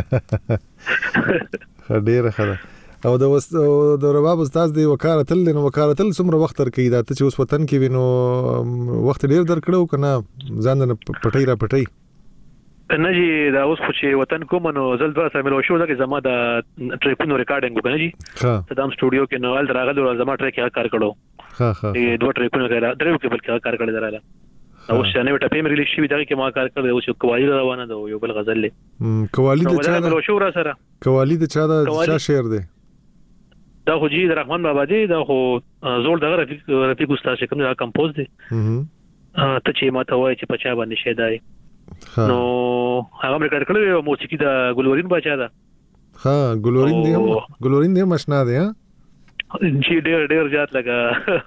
ډیره ښه او د وس د رباب استاد دی وکالتل نو وکالتل څومره وخت تر کې دا ته چې اوس وطن کې وینو وخت ډیر درکړو کنه ځان نه پټی را پټی نه جی دا اوس خو چې وطن کوم نو زل دوه سره ملو شو دا چې زما د ټریکونو ریکارډینګ وکړه جی ها صدام سټوډیو کې نو ول راغلو زما ټریک یې کار کړو ها ها ای دوه ټریکونو کې ډریو کې بل کار کړل دراله او شنه وټه پیم ریلیز شي دا کې ما کار کړو او قوالی روانه ده یو بل غزل له قوالی د چا ملو شو را سره قوالی د چا د چا شعر دی دا خو جی د رحمان بابا دی دا خو زول دغه رفیق رفیق استاد چې کوم دا کمپوز دی ته چې ما ته وای چې پچا باندې شیدای نو هغه ریکارډ کړو او موسیقي د ګلورین بچا ده ها ګلورین دی ګلورین دی مشنا دی ها جی ډېر ډېر زیات لگا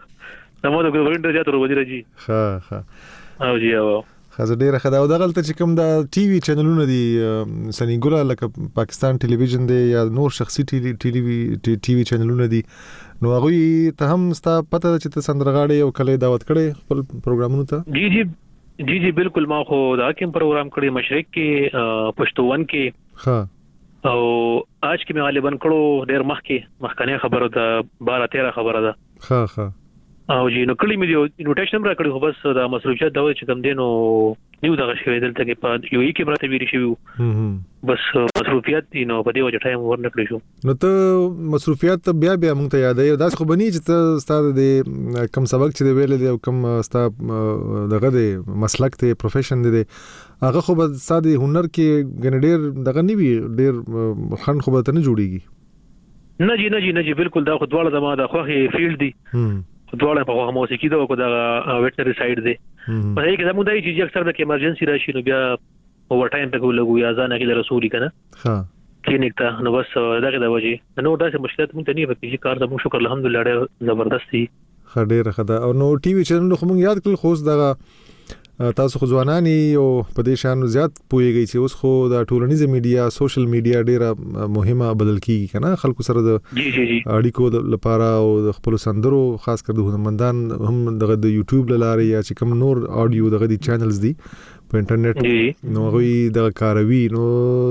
نو د ګلورین ډېر زیات ورو دی جی ها ها او جی او خزه ډیره خدا او دغه ته چې کوم د ټي وي چینلونه دي سنی ګولا لکه پاکستان ټلویزیون دی یا نور شخصي ټي وي ټي وي چینلونه دي نو هغه ته هم ستا پته چې ته سندرغاړي او کله دعوت کړي خپل پروګرامونو ته جی جی جی جی بالکل ما خو دا کوم پروګرام کړی مشرق کې پښتون کې ها او آج کې مې غالبا کړو ډیر مخ کې مخکنه خبره ده بارہ تیرہ خبره ده ها ها او جی نو کلی مې یو انویټیشن را کړی خو بس دا مصروفیت دا چې کم دینو نیو دغه شوی دلته کې په یو ای کې براته ویری شوی بس مصروفیت دي نو په دې وجه ټایم ورنکړی شو نو ته مصروفیت بیا بیا مونږ ته یادې دا خو بنی چې ته استاد دې کم سبق چې ویل دي او کم استاد دغه دې مسلک ته پروفیشن دي هغه خو به ساده هنر کې ګنډیر دغه نیوی ډیر خن خو به ته نه جوړیږي نه جی نه جی نه جی بالکل دا خو دواړه زما د خوخي فیلډ دي دواړه په هغه موسیقي دا کو دا ویټنری سایډ دی په هغه کې زموږ دای چې اکثر د ایمرجنسي راشي نو بیا اوور ټایم په لګو یا ځان کې د رسولي کنه ها کلینیک ته نو بس دغه د وجه نو دا څه مشکلات مونږ ته نه په کار زموږ شکر الحمدلله ډېر زبردست دي خډېر خدا او نو ټي وي چینل خو مونږ یاد کړل خو دغه تاسو خو ځوانانی او په دې شان زیات پويږي چې اوس خو د ټولنیز میډیا سوشل میډیا ډیره مهمه بدل کیږي کنه خلکو سره د اړیکو لپاره او د خپل سندرو خاص کر د هنرمندان هم دغه د یوټیوب لاره یا چې کوم نور اډیو دغه د چینلز دي په انټرنیټ نو غوي د کاروي نو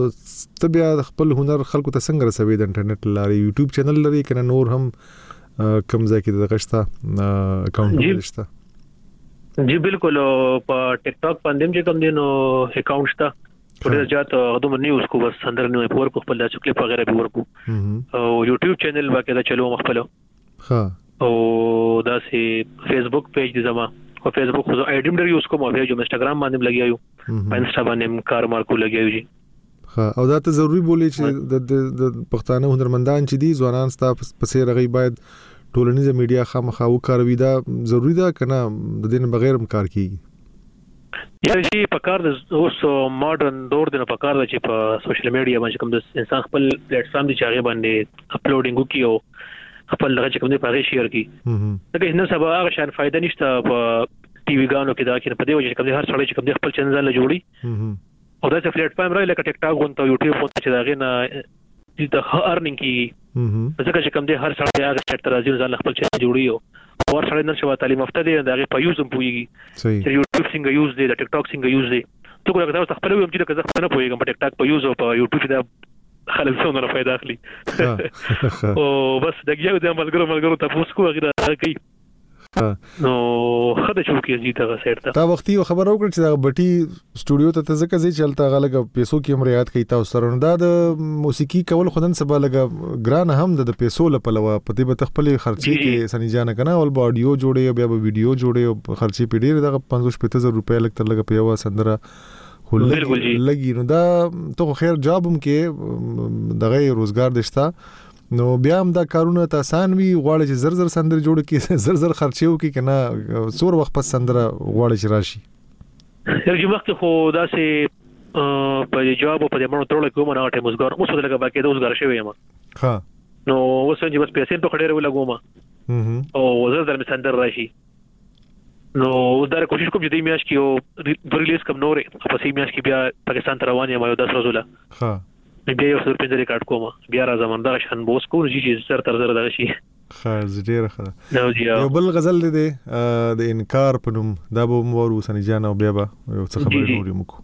ته بیا خپل هنر خلکو ته څنګه رسوي د انټرنیټ لاره یوټیوب چینل لري کنه نور هم کم ځای کې دغه شته اکاونټ نشته جی بالکل په ټیک ټاک باندې چې کوم دي نو اکاونټ شته ډېر زیات غوډم نیوز کو بس اندر نو پور کو خپل د کلیپ وغیرہ به ورکو او یوټیوب چینل باقاعده چلو مخبل ها او دا سي فیسبوک پیج دي زما او فیسبوک خو ایډم ډېر یوز کوم او پیج انستګرام باندې لګیایو په انسټا باندې کار مارکو لګیایو جی ها او دا ته ضروری بولی چې د پښتانه هنرمندان چې دي ځوانان ستا پسې رغي باید ټولنیزه میډیا خامخا وکاروي دا ضروری ده کنه د دې بغیر هم کار کیږي یا جی په کار د اوس ماډرن دور د په کار د چې په سوشل میډیا باندې کوم د انسان خپل پلیټ فارم دي چې هغه باندې اپلوډینګ وکيو خپل دغه چې کوم دی په هغه شیر کی دا نن سبا هغه شان فائدہ نشته په ټي وی غانو کې دا کې په دې وجه چې کوم دی هر څړی چې کوم دی خپل چینل له جوړي او دا څه پلیټ فارم راي لکه ټیک ټاک غونته یوټیوب غونته چې دا غنه د ارنینګ کی ځکه چې کوم دی هر څړی هغه سټ ترازی ځان خپل چینل جوړي او ور سره نن شو تعلیم یافته دي دا په یوز هم پويږي چې یوټیوب څنګه یوز دی د ټیک ټاک څنګه یوز دی ته کومه دا خپل یو چې کزه خپل نه پويږم په ټیک ټاک په یوز او په یوټیوب دا خلک څومره فائدہ اخلي او بس دغه یو د ملګرو ملګرو تاسو کو غیر کوي نو خدای چې وکړي چې دا سیټ تا وختي خبر او کړ چې دا بټي سټوډیو ته ځکه چې چلتا غلګه پیسو کې امریات کوي تاسو سره دا د موسیقي کول خدان سبا لګه ګران هم د پیسو لپاره پتی به تخپل خرچي کې سني جان کنه ول باډیو جوړي بیا به ویډیو جوړي خرچي پیډیر دا پنځوس پنځه روپیا لګ تر لګه پیوا سندره ولګي لګي نو دا ته خیر جاب هم کې دغه روزګار دشتا نو بیا هم دا کارونه ته آسان وي غواړي چې زر زر سندر جوړ کې زر زر خرچيو کې کنه څور وخت پس سندر غواړي چې راشي یو وخت خو دا سي په جواب په دې مونږ ترول کوم نه ټیم وزګار اوس دلته باقي د وزګار شوی یم ها نو اوس چې بس پیسې په خړې ولګوم او زر زر سندر راشي نو دا کوشش کوم چې دې میاش کې او ریلیز کوم نورې په سي میاش کې بیا پاکستان ته روان یم یو داس ورځوله ها بیا یو څو پنځه ریکارډ کوم بیا را زمون دا شان بوس کو چې سر تر زر دغه شي خاص ډیر ښه نو یو بل غزل دې د انکار پنوم دا به مور وسنی جان او بیا به یو څه خبرې نورې مکو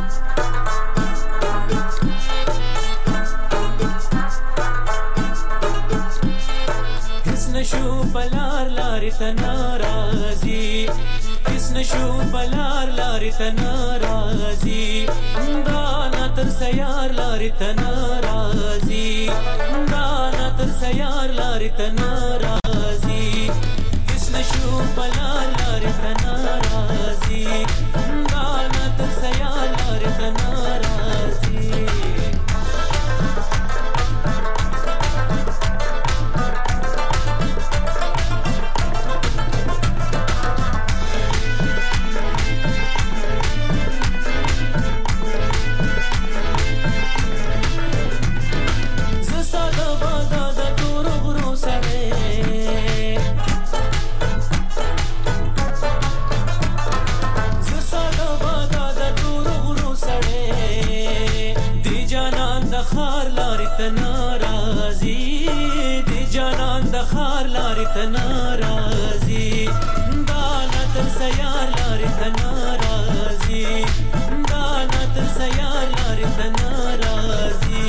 نشو بلار لاري تنارازي کس نشو بلار لاري تنارازي دانا تر سيار لاري تنارازي دانا تر سيار لاري تنارازي کس نشو بلار لاري تنارازي دانا تر سيار لاري تنارازي تنارازي دانا تر سيار لاري تنارازي دانا تر سيار لاري تنارازي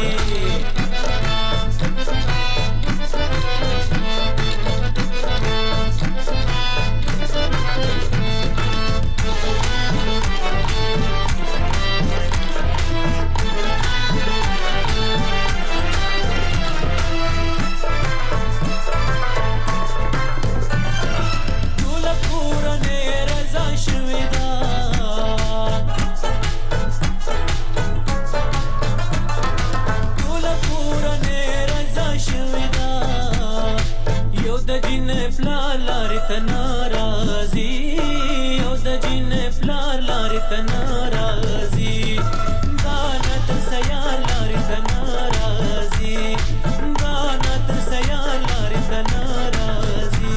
پلار لاري تنارازي او د جن پلار لاري تنارازي دانا تر سيار لاري تنارازي دانا تر سيار لاري تنارازي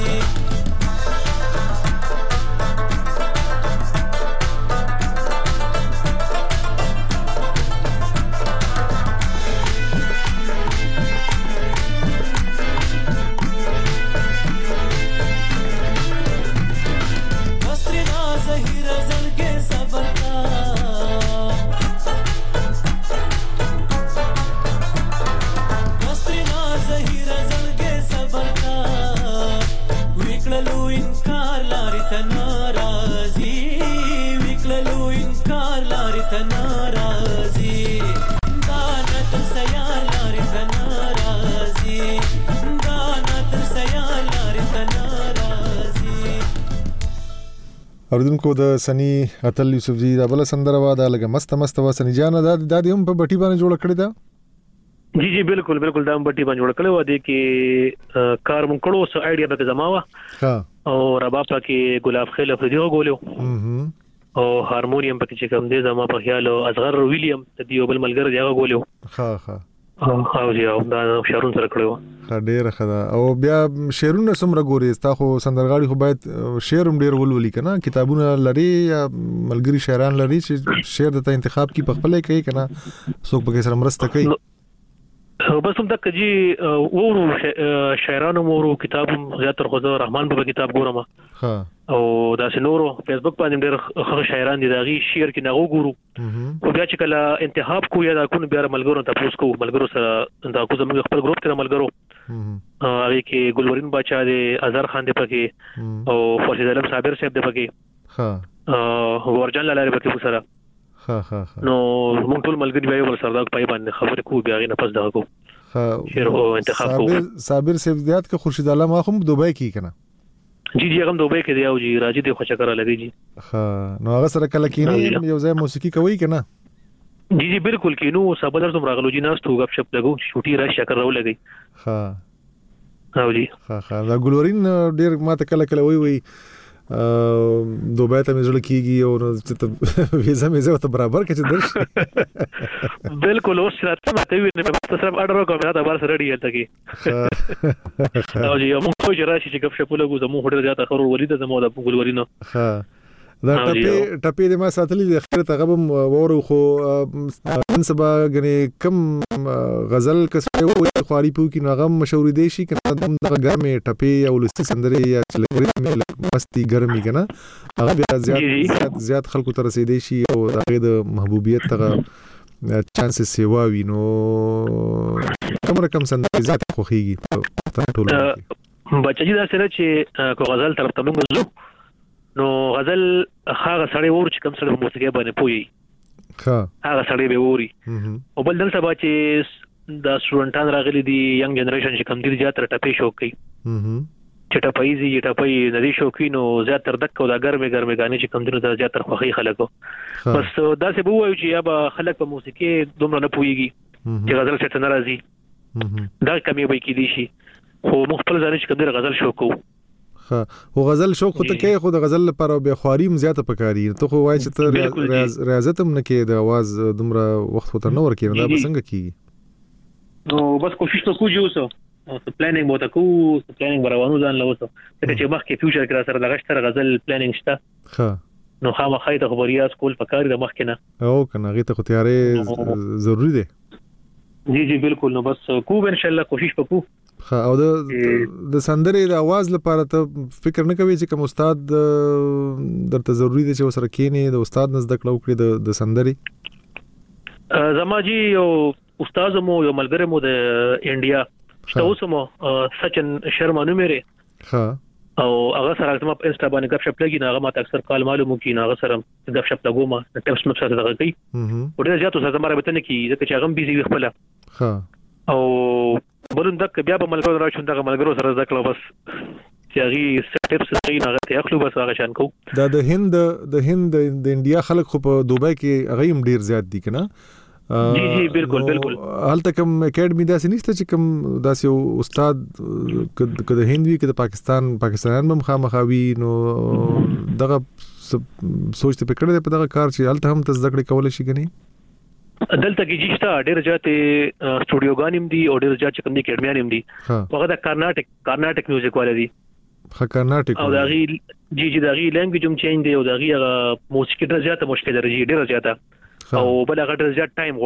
اوردونکو د سنی اتل یوسفزی دا بل سندره وا دا لګه مست مست وا سنی جان دا د هم په بټي باندې جوړ کړی دا جی جی بالکل بالکل دا بټي باندې جوړ کړی و دي کې کار مون کړو سو ایډیا به زماوه ها او رباب کې ګلاب خیل افریدي غولیو او هارمونیم پکې چې کوم دي زما په خیال اصغر ویلیام د دیو بل ملګری دی غولیو ها ها او جی او دا شهرون سره کړو ډیر خدا او بیا شعرونه سمره ګوري ستا خو سندرغاړي خو باید شعر هم ډیر ولولي کنه کتابونه لري یا ملګری شاعران لري چې شعر د انتخاب کی په خپل کوي کنه څوک به سره مرسته کوي بس هم دک جی ورو شاعرانو مورو کتابم زیاتره خو رحمان بابا کتاب ګورم ها او دا سنورو فیسبوک باندې ډېر ښه شاعران دي داغي شعر کې نغو ګورو خو بیا چې کله انتخاب کو یا دا کو بیا ملګرو ته پوس کو ملګرو سره دا کو زموږ خپل ګروپ کې ملګرو هغه کې ګلورین بچا دي ازهر خان دی پکې او فرشید علم صابر صاحب دی پکې ها ورجن لاله پکې سره ها ها نو موږ ټول ملګری به یو سره دا پای باندې خبرې کوو بیا غي نه پس دا کو ها شعر او انتخاب کو صابر صابر صاحب زیات کا خورشید علم هم دوبۍ کې کنه جی جی هغه دوبۍ کې دی او جی راځي دی خوشا کرا لګي جی ها نو هغه سره کله کینی یو ځای موسیقي کوي کنه جی جی بالکل کینو صاحب درته راغلو جی ناس تو غب شپ لګو شوټي را شکر راو لګي ها او جی ها ها دا ګلورین ډیر ماته کله کله وی وی دوبۍ ته مزل کیږي او چې ویزا مزه ته برابر کچې درش بالکل اوس راته مته وی نه تاسو سره اډر کوم دا بار سره ډیل تکي او جی موږ خو جراشي چې غب شپ لګو زمو هډر زیاته خرور ولید زمو د ګلورینو ها دا ټپي ټپي د ما ساتلې د اخر ته غبم ورو خو نن سبا غني کم غزل کسه وي خواري پو کې نغم مشهور دي شي کنه د ګرمه ټپي او لستی سندري یا چلګري مستی ګرمي کنه هغه بیا زیات زیات خلکو ته رسیدي شي او هغه د محبوبیت ته چانس سیوا وي نو کوم رقم سندري زیات خوخيږي ته ټول بچی دا سره چې کو غزل طرف ته موږ زو نو غزل هغه سړی ور چې کوم سړی موسیقي باندې پوي ها هغه سړی به ووري او بل دل سبا چې دا سټوډنټان راغلي دي ینګ جنریشن چې کوم دي زیاتره ټپي شوق کوي چې ټپي زی ټپي ندي شوقینو زیاتره دک او دا ګرمه ګرمه غانې چې کوم دي نو زیاتره خوخي خلکو بس دا څه بووي چې یا به خلک په موسیقي دومره نه پويږي چې غزل څه ناراضي دا کمی وي کې دي شي خو مختلف ځای چې کوم دي غزل شوق کوو او غزل شوق خو ته کې خو د غزل لپاره به خواریم زیاته پکاري ته خو وای چې ته ریاضت هم نه کې د आवाज دومره وخت وته نور کې دا څنګه کیږي نو بس کوشش ته کوجو اوسه پلانینګ مو ته کو پلانینګ روانو ځان لوسه چې مخ کې فیوچر کې سره دغه تر غزل پلانینګ شته ها نو خامخا د خبريات کول پکاري د مخ کې نه او کنه غي ته خو تیارې ضروری دي جی جی بالکل نو بس کو ان شاء الله کوشش وکړو ها او د د سندرې د आवाज لپاره ته فکر نه کوي چې کوم استاد درته ضروری دی چې وسره کینی د استاد نزد کړو کړی د سندرې زما جی یو استاد مو یو ملګری مو د انډیا تاسو مو سچن شرما نومره ها او هغه سره زما په انسټا باندې غب شپ لګی نه هغه ما اکثر کال معلومو کی نه هغه سره غب شپ لګو ما ټیپس مو سره دغه کوي او ډیر زیاتو سره زما رابطه نه کی ځکه چې هغه بيزي خپل ها او بلون دک بیا به ملګرو راځون دغه ملګرو سره ذکر بس چې هغه سټیپس غي نه غته اخلو بس هغه شان کو دا د هند د هند د انډیا خلک خو په دوبۍ کې هغه هم ډیر زیات دي کنه جی جی بالکل بالکل هلته کوم اکیډمي داسې نشته چې کوم داسې استاد کده هند وی کده پاکستان پاکستان هم خامخاوي نو دغه سوچ ته پکړه په دغه کار چې هلته هم تزدکړه کول شي کني دلته کې جشتا ډېر ځاتې سټوډیوګانیم دي او ډېر ځات کوم دي اکیډمیانیم دي هغه د کارناټک کارناټک میوزیک والے دي ها کارناټک او دا غي جی جی دا غي لنګویج هم چینج دی او دا غي هغه موسیقي ډېر ځاته مشکل درجه ډېر ځاته او بل هغه ډېر ځات ټایم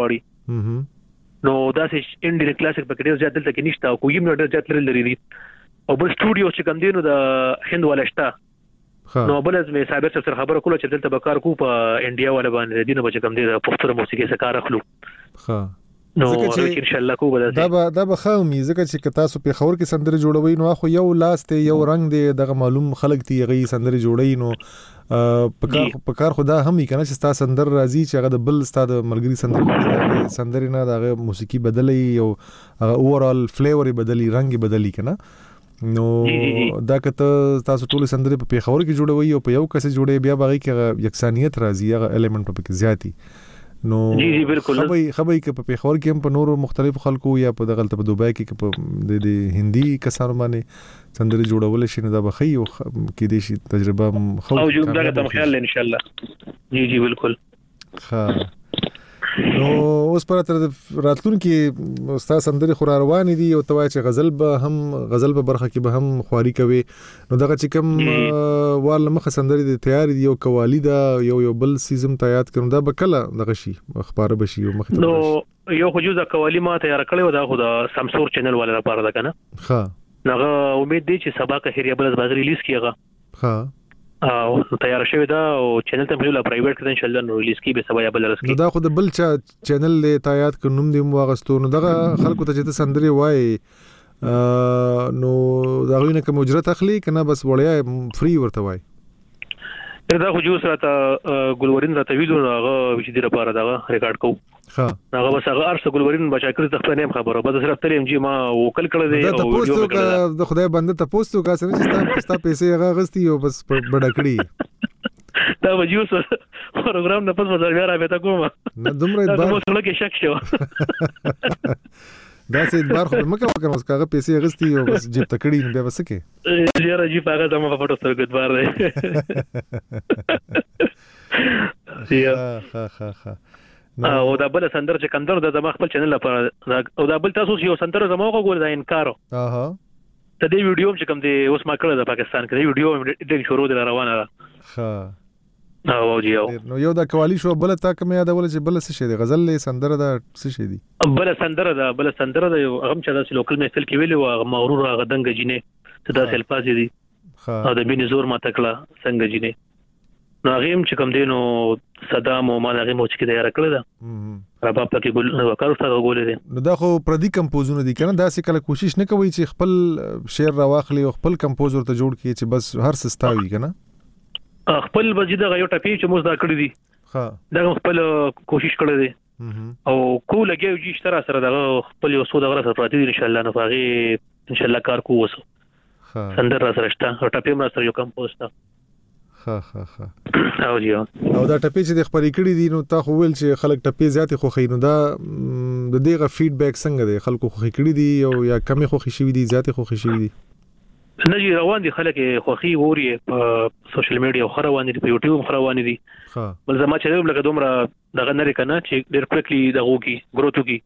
غواړي نو دا سه انډي کلاسیک په ډېر ځات دلته کې نشته او کوم ډېر ځات لري دي او بل سټوډیو چې کوم دي نو د هند ولشتہ نو بل از مې صاحب سره خبره کوله چې دلته به کار کو په انډیا ولا باندې دینه بچ کم دي د پښتو موسیقي سره کار اخلو ها نو ان شاء الله کو به دا به دا به خامي ځکه چې تاسو په خور کې سندري جوړوي نو خو یو لاس ته یو رنگ دی دغه معلوم خلک تی غي سندري جوړي نو پکار پکار خدا هم کنه چې تاسو سندر راځي چې هغه د بل ستاد ملګری سندري سندري نه دغه موسیقي بدلې او هغه اوورال فلیور بدلې رنگ بدلې کنه نو دا کته تاسو ټول سندري په پیښور کې جوړوي او په یو کس جوړي بیا باغی کې یکسانیت راځي هغه الیمنت په کې زیاتی نو جی جی بالکل خبري خبري کې په پیښور کې هم په نورو مختلف خلکو یا په دغلت په دوبۍ کې په د هندي کسانو باندې سندري جوړول شي نه دا بخي او کې دي شي تجربه خو او جو دا ته خیال ان شاء الله جی جی بالکل ها نو اوس پر تر راتلون کې استاد سندري خور روان دي او توای چې غزل به هم غزل په برخه کې به هم خواري کوي نو دغه چې کوم وال مخه سندري دي تیار دي او قوالی دا یو یو بل سیزم ته یاد کړم دا به کله دغه شي خبره بشي او مخ نو یو خو جوزه قوالی ما تیار کړو دا خو د سامسور چینل والا لپاره ده کنه ها نغه امید دی چې سبا که هریه بل باغ ریلیز کیږي ها او تیار شوی دا او چینل ته په پرایویټ کې ان شاء الله ریلیز کی به سبا یا بل رسکی دا خو د بل چا چینل له تایید ک نوم دی مو غستو نو دغه خلکو ته چې سندري وای نو دا غوینه کوم اجرت اخلي کنه بس وړیا فری ورته وای دا خو جو سره ته ګلورین راته ویلو هغه چې دی لپاره دا ریکارډ کو ها هغه بس هغه ارسه ګلورین بچا کړی ته خپل نیم خبره بس صرف تلیم چې ما وکل کړی دی او ویډیو کړی د خدای بنده ته پوسټو کا سره چې تاسو پیسې هغه غستی او بس بڑا کړی دا وجو سره پروګرام نه پس ورته بیا راځه کوم نه دومره دا مو څه کې شک شو دا سه ادبار خو مکه وکړم اوس کاغه پیسې غستی او بس جیب تکړی نه بیا وسکه یاره جی پاګه زما په فوټو سره ګډ بار دی ها ها ها ها او دا بل سندر چې کندر د زما خپل چینل لپاره او دا بل تاسو یو سندر زما وګور دا انکار ها ته دې ویډیو چې کوم دی اوس ما کړل د پاکستان کې ویډیو ډېر شروع دی روانه ده ها او جیو نو یو دا قوالی شو بل تا کوم یاد ول چې بل څه شي دی غزل له سندره دا څه شي دی بل سندره دا بل سندره دا هغه چې د لوکل محفل کې ویلو هغه مغرور هغه دنګ جینې ته دا الفاظ دي او د بین زور ما تکړه څنګه جینې نو هغه چې کوم دی نو صدام او ما هغه مو چې دا راکړه دا رباب پکې ګل نو کارو څنګه ګولې دي نو دا خو پردي کمپوزونه دي کنه دا سې کله کوشش نه کوي چې خپل شعر راواخلي او خپل کمپوزر ته جوړ کړي چې بس هر څه ستاوي کنه خپل بجیده غيو ټپی چې موږ دا کړی دي ها دا خپل کوشش کړی دي او کو لګیو چې تر سره دا خپل یو سو دا غره پراتی دي ان شاء الله نو فاغي ان شاء الله کار کو وسو ها سندر را سره شته او ټپی ما سره یو کمپوز تا ها ها ها او جیو او دا ټپی چې د خپل کړی دي نو تا خو ویل چې خلک ټپی زیات خو خینو دا د دغه فیډبیک څنګه دی خلکو خو کړی دي او یا کمی خو شي دي زیات خو شي دي نه جی روان دي خلک خوخي ووري په سوشل میډیا خو روان دي په یوټیوب خو روان دي ها بل زما چې لکه دومره دغه نه کنه چې ډېر پرکلی دغه کی گروث کی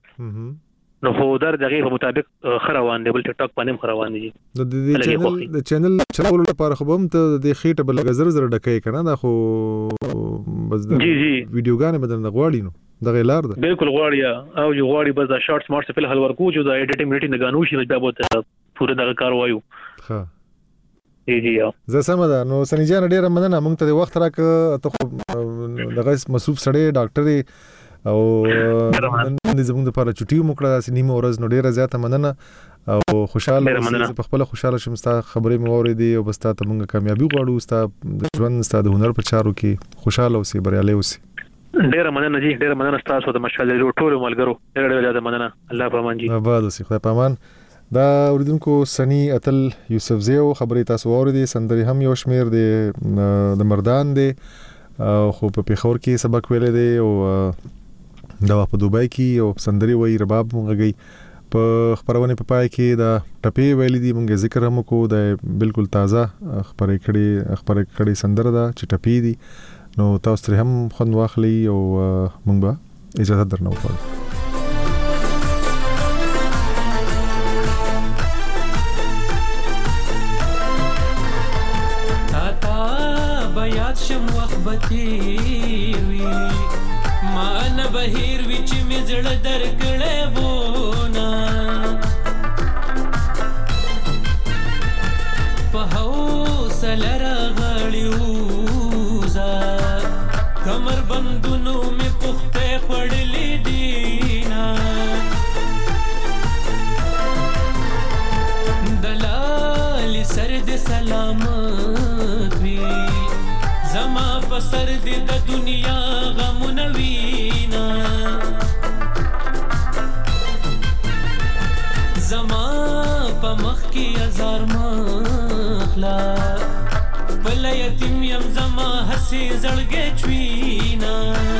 نو خو در دغه په مطابق خروان دی بل ټیک ټاک باندې خروان دي د دې چینل د چینل چلولو لپاره خو هم ته د خېټه بل غزر زر ډکې کنه دا خو بس د جی جی ویډیوګانې بدل نه غواړي نو دغه لار ده بالکل غواړي او جو غواړي بس دا شارټس مارټس په هل ورکو جو دا ایډیټینګ میټینګ د غانو شي بیا بوته پوره دغه کار وایو ها جی جی زه سم ده نو سنی جان ډیره مننه موږ ته وخت راک ته دغه مصروف سړی ډاکټر او نن زموږ لپاره چټي مو کړه چې نیمه ورځ نو ډیره زیاته مننه او خوشاله اوسې په خپل خوشاله شم ستا خبرې مو اورېدې او بس تا ته موږ کامیابی غواړو ستا د ژوند ستا د هنر په چارو کې خوشاله اوسې بریالي اوسې ډیره مننه جی ډیره مننه تاسو ته مشاله ټول ملګرو ډیره ډیره مننه الله پامان جی آباد اوسې خدای پامان دا اوریدونکو سنی اتل یوسف زیو خبرې تاسو اوریدې سندري هم یو شمیر دی د مردان دی خو په پیښور کې سبق ویل دی او دا په دوبای کې او سندري وای رباب مونږ په خبرونه په پای کې دا ټپی ویل دي مونږ ذکر هم کو دا بالکل تازه خبرې کړي خبرې کړي سندره دا چې ټپی دي نو تاسو تر هم خوند واخلي او مونږ به اجازه درنو وکړو شم وخت بتیر وی ما نه بهیر وی چې می زړه درکړې وونه په حوصله راغلیو زه کمر بندونو می پخته خړلې دینا دلال سر دې سلامت وی زما پسر دې د دنیا غمونه وینا زما په مخ کې هزار مخلا بل یتیم یم زما هسي زړګې چوینا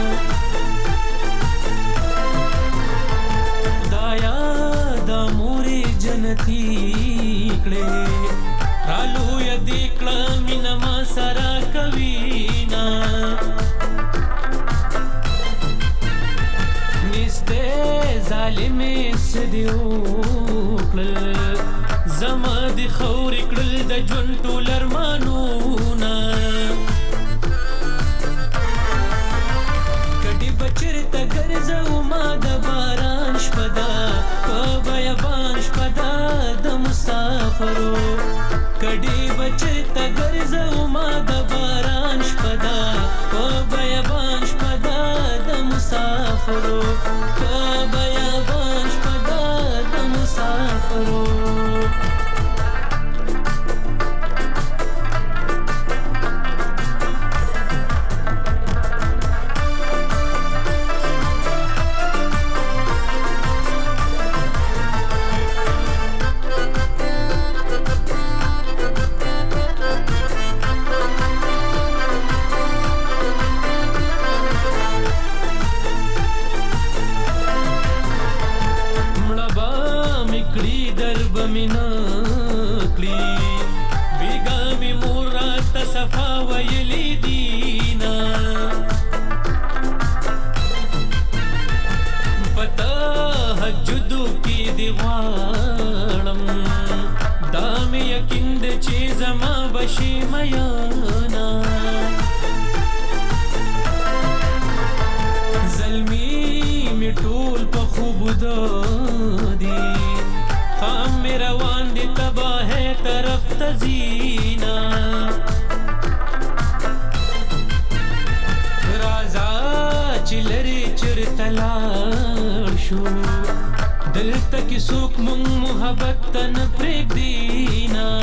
دایا د موري جنتی کړه رالو یدې کړه مینا ما سره کوینا نسته ظالم سدیو کړل زما د خور کړل د ژوند ټول ارمانونه کډي بچر ته ګرځو ما د باران شپدا په بیابان شپدا د مسافرو کډي بچ ته ګرځو ما د باران شپدا په بیابان شپدا د مسافرو په بیابان شپدا د مسافرو دلته کې څوک مونږ محبت ته نه پرېږدي نه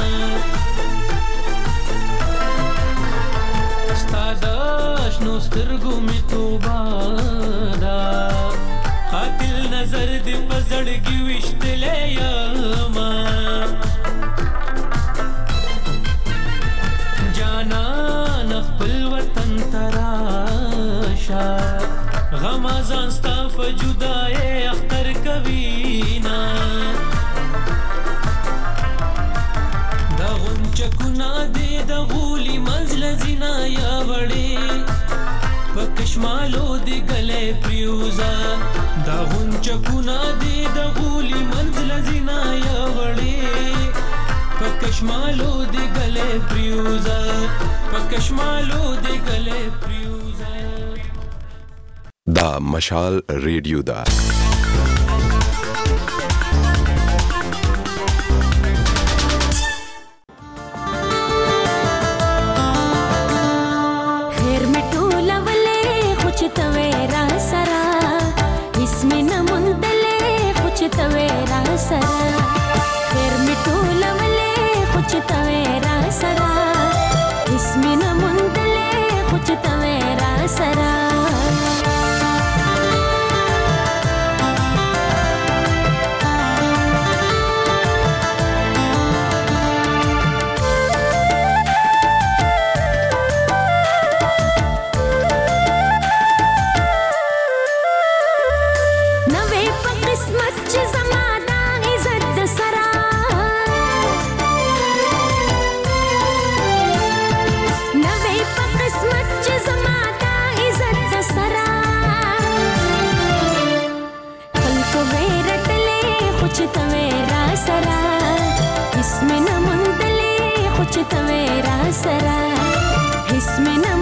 ستا د شنو سترګو مې توبه ده قاتل نظر دې په زړګي ویشتلی یمه جانان خپل وطن ته راشه غمازان ستا په جدایۍ اختر کوینا دا غنچکونه دې د غولي منځ لذینا یا وړې په کشمالو دې ګلې پریوزا دا غنچکونه دې د غولي منځ لذینا یا وړې په کشمالو دې ګلې پریوزا په کشمالو دې ګلې پریوزا دا مشال ریډیو دا خیر مټوله ولې خوچ تویرا سرا اسمه نمندلې خوچ تویرا سرا خیر مټوله ولې خوچ تویرا سرا اسمه نمندلې خوچ تویرا سرا اسمه نمندلې خوچ تویرا سرا اسمه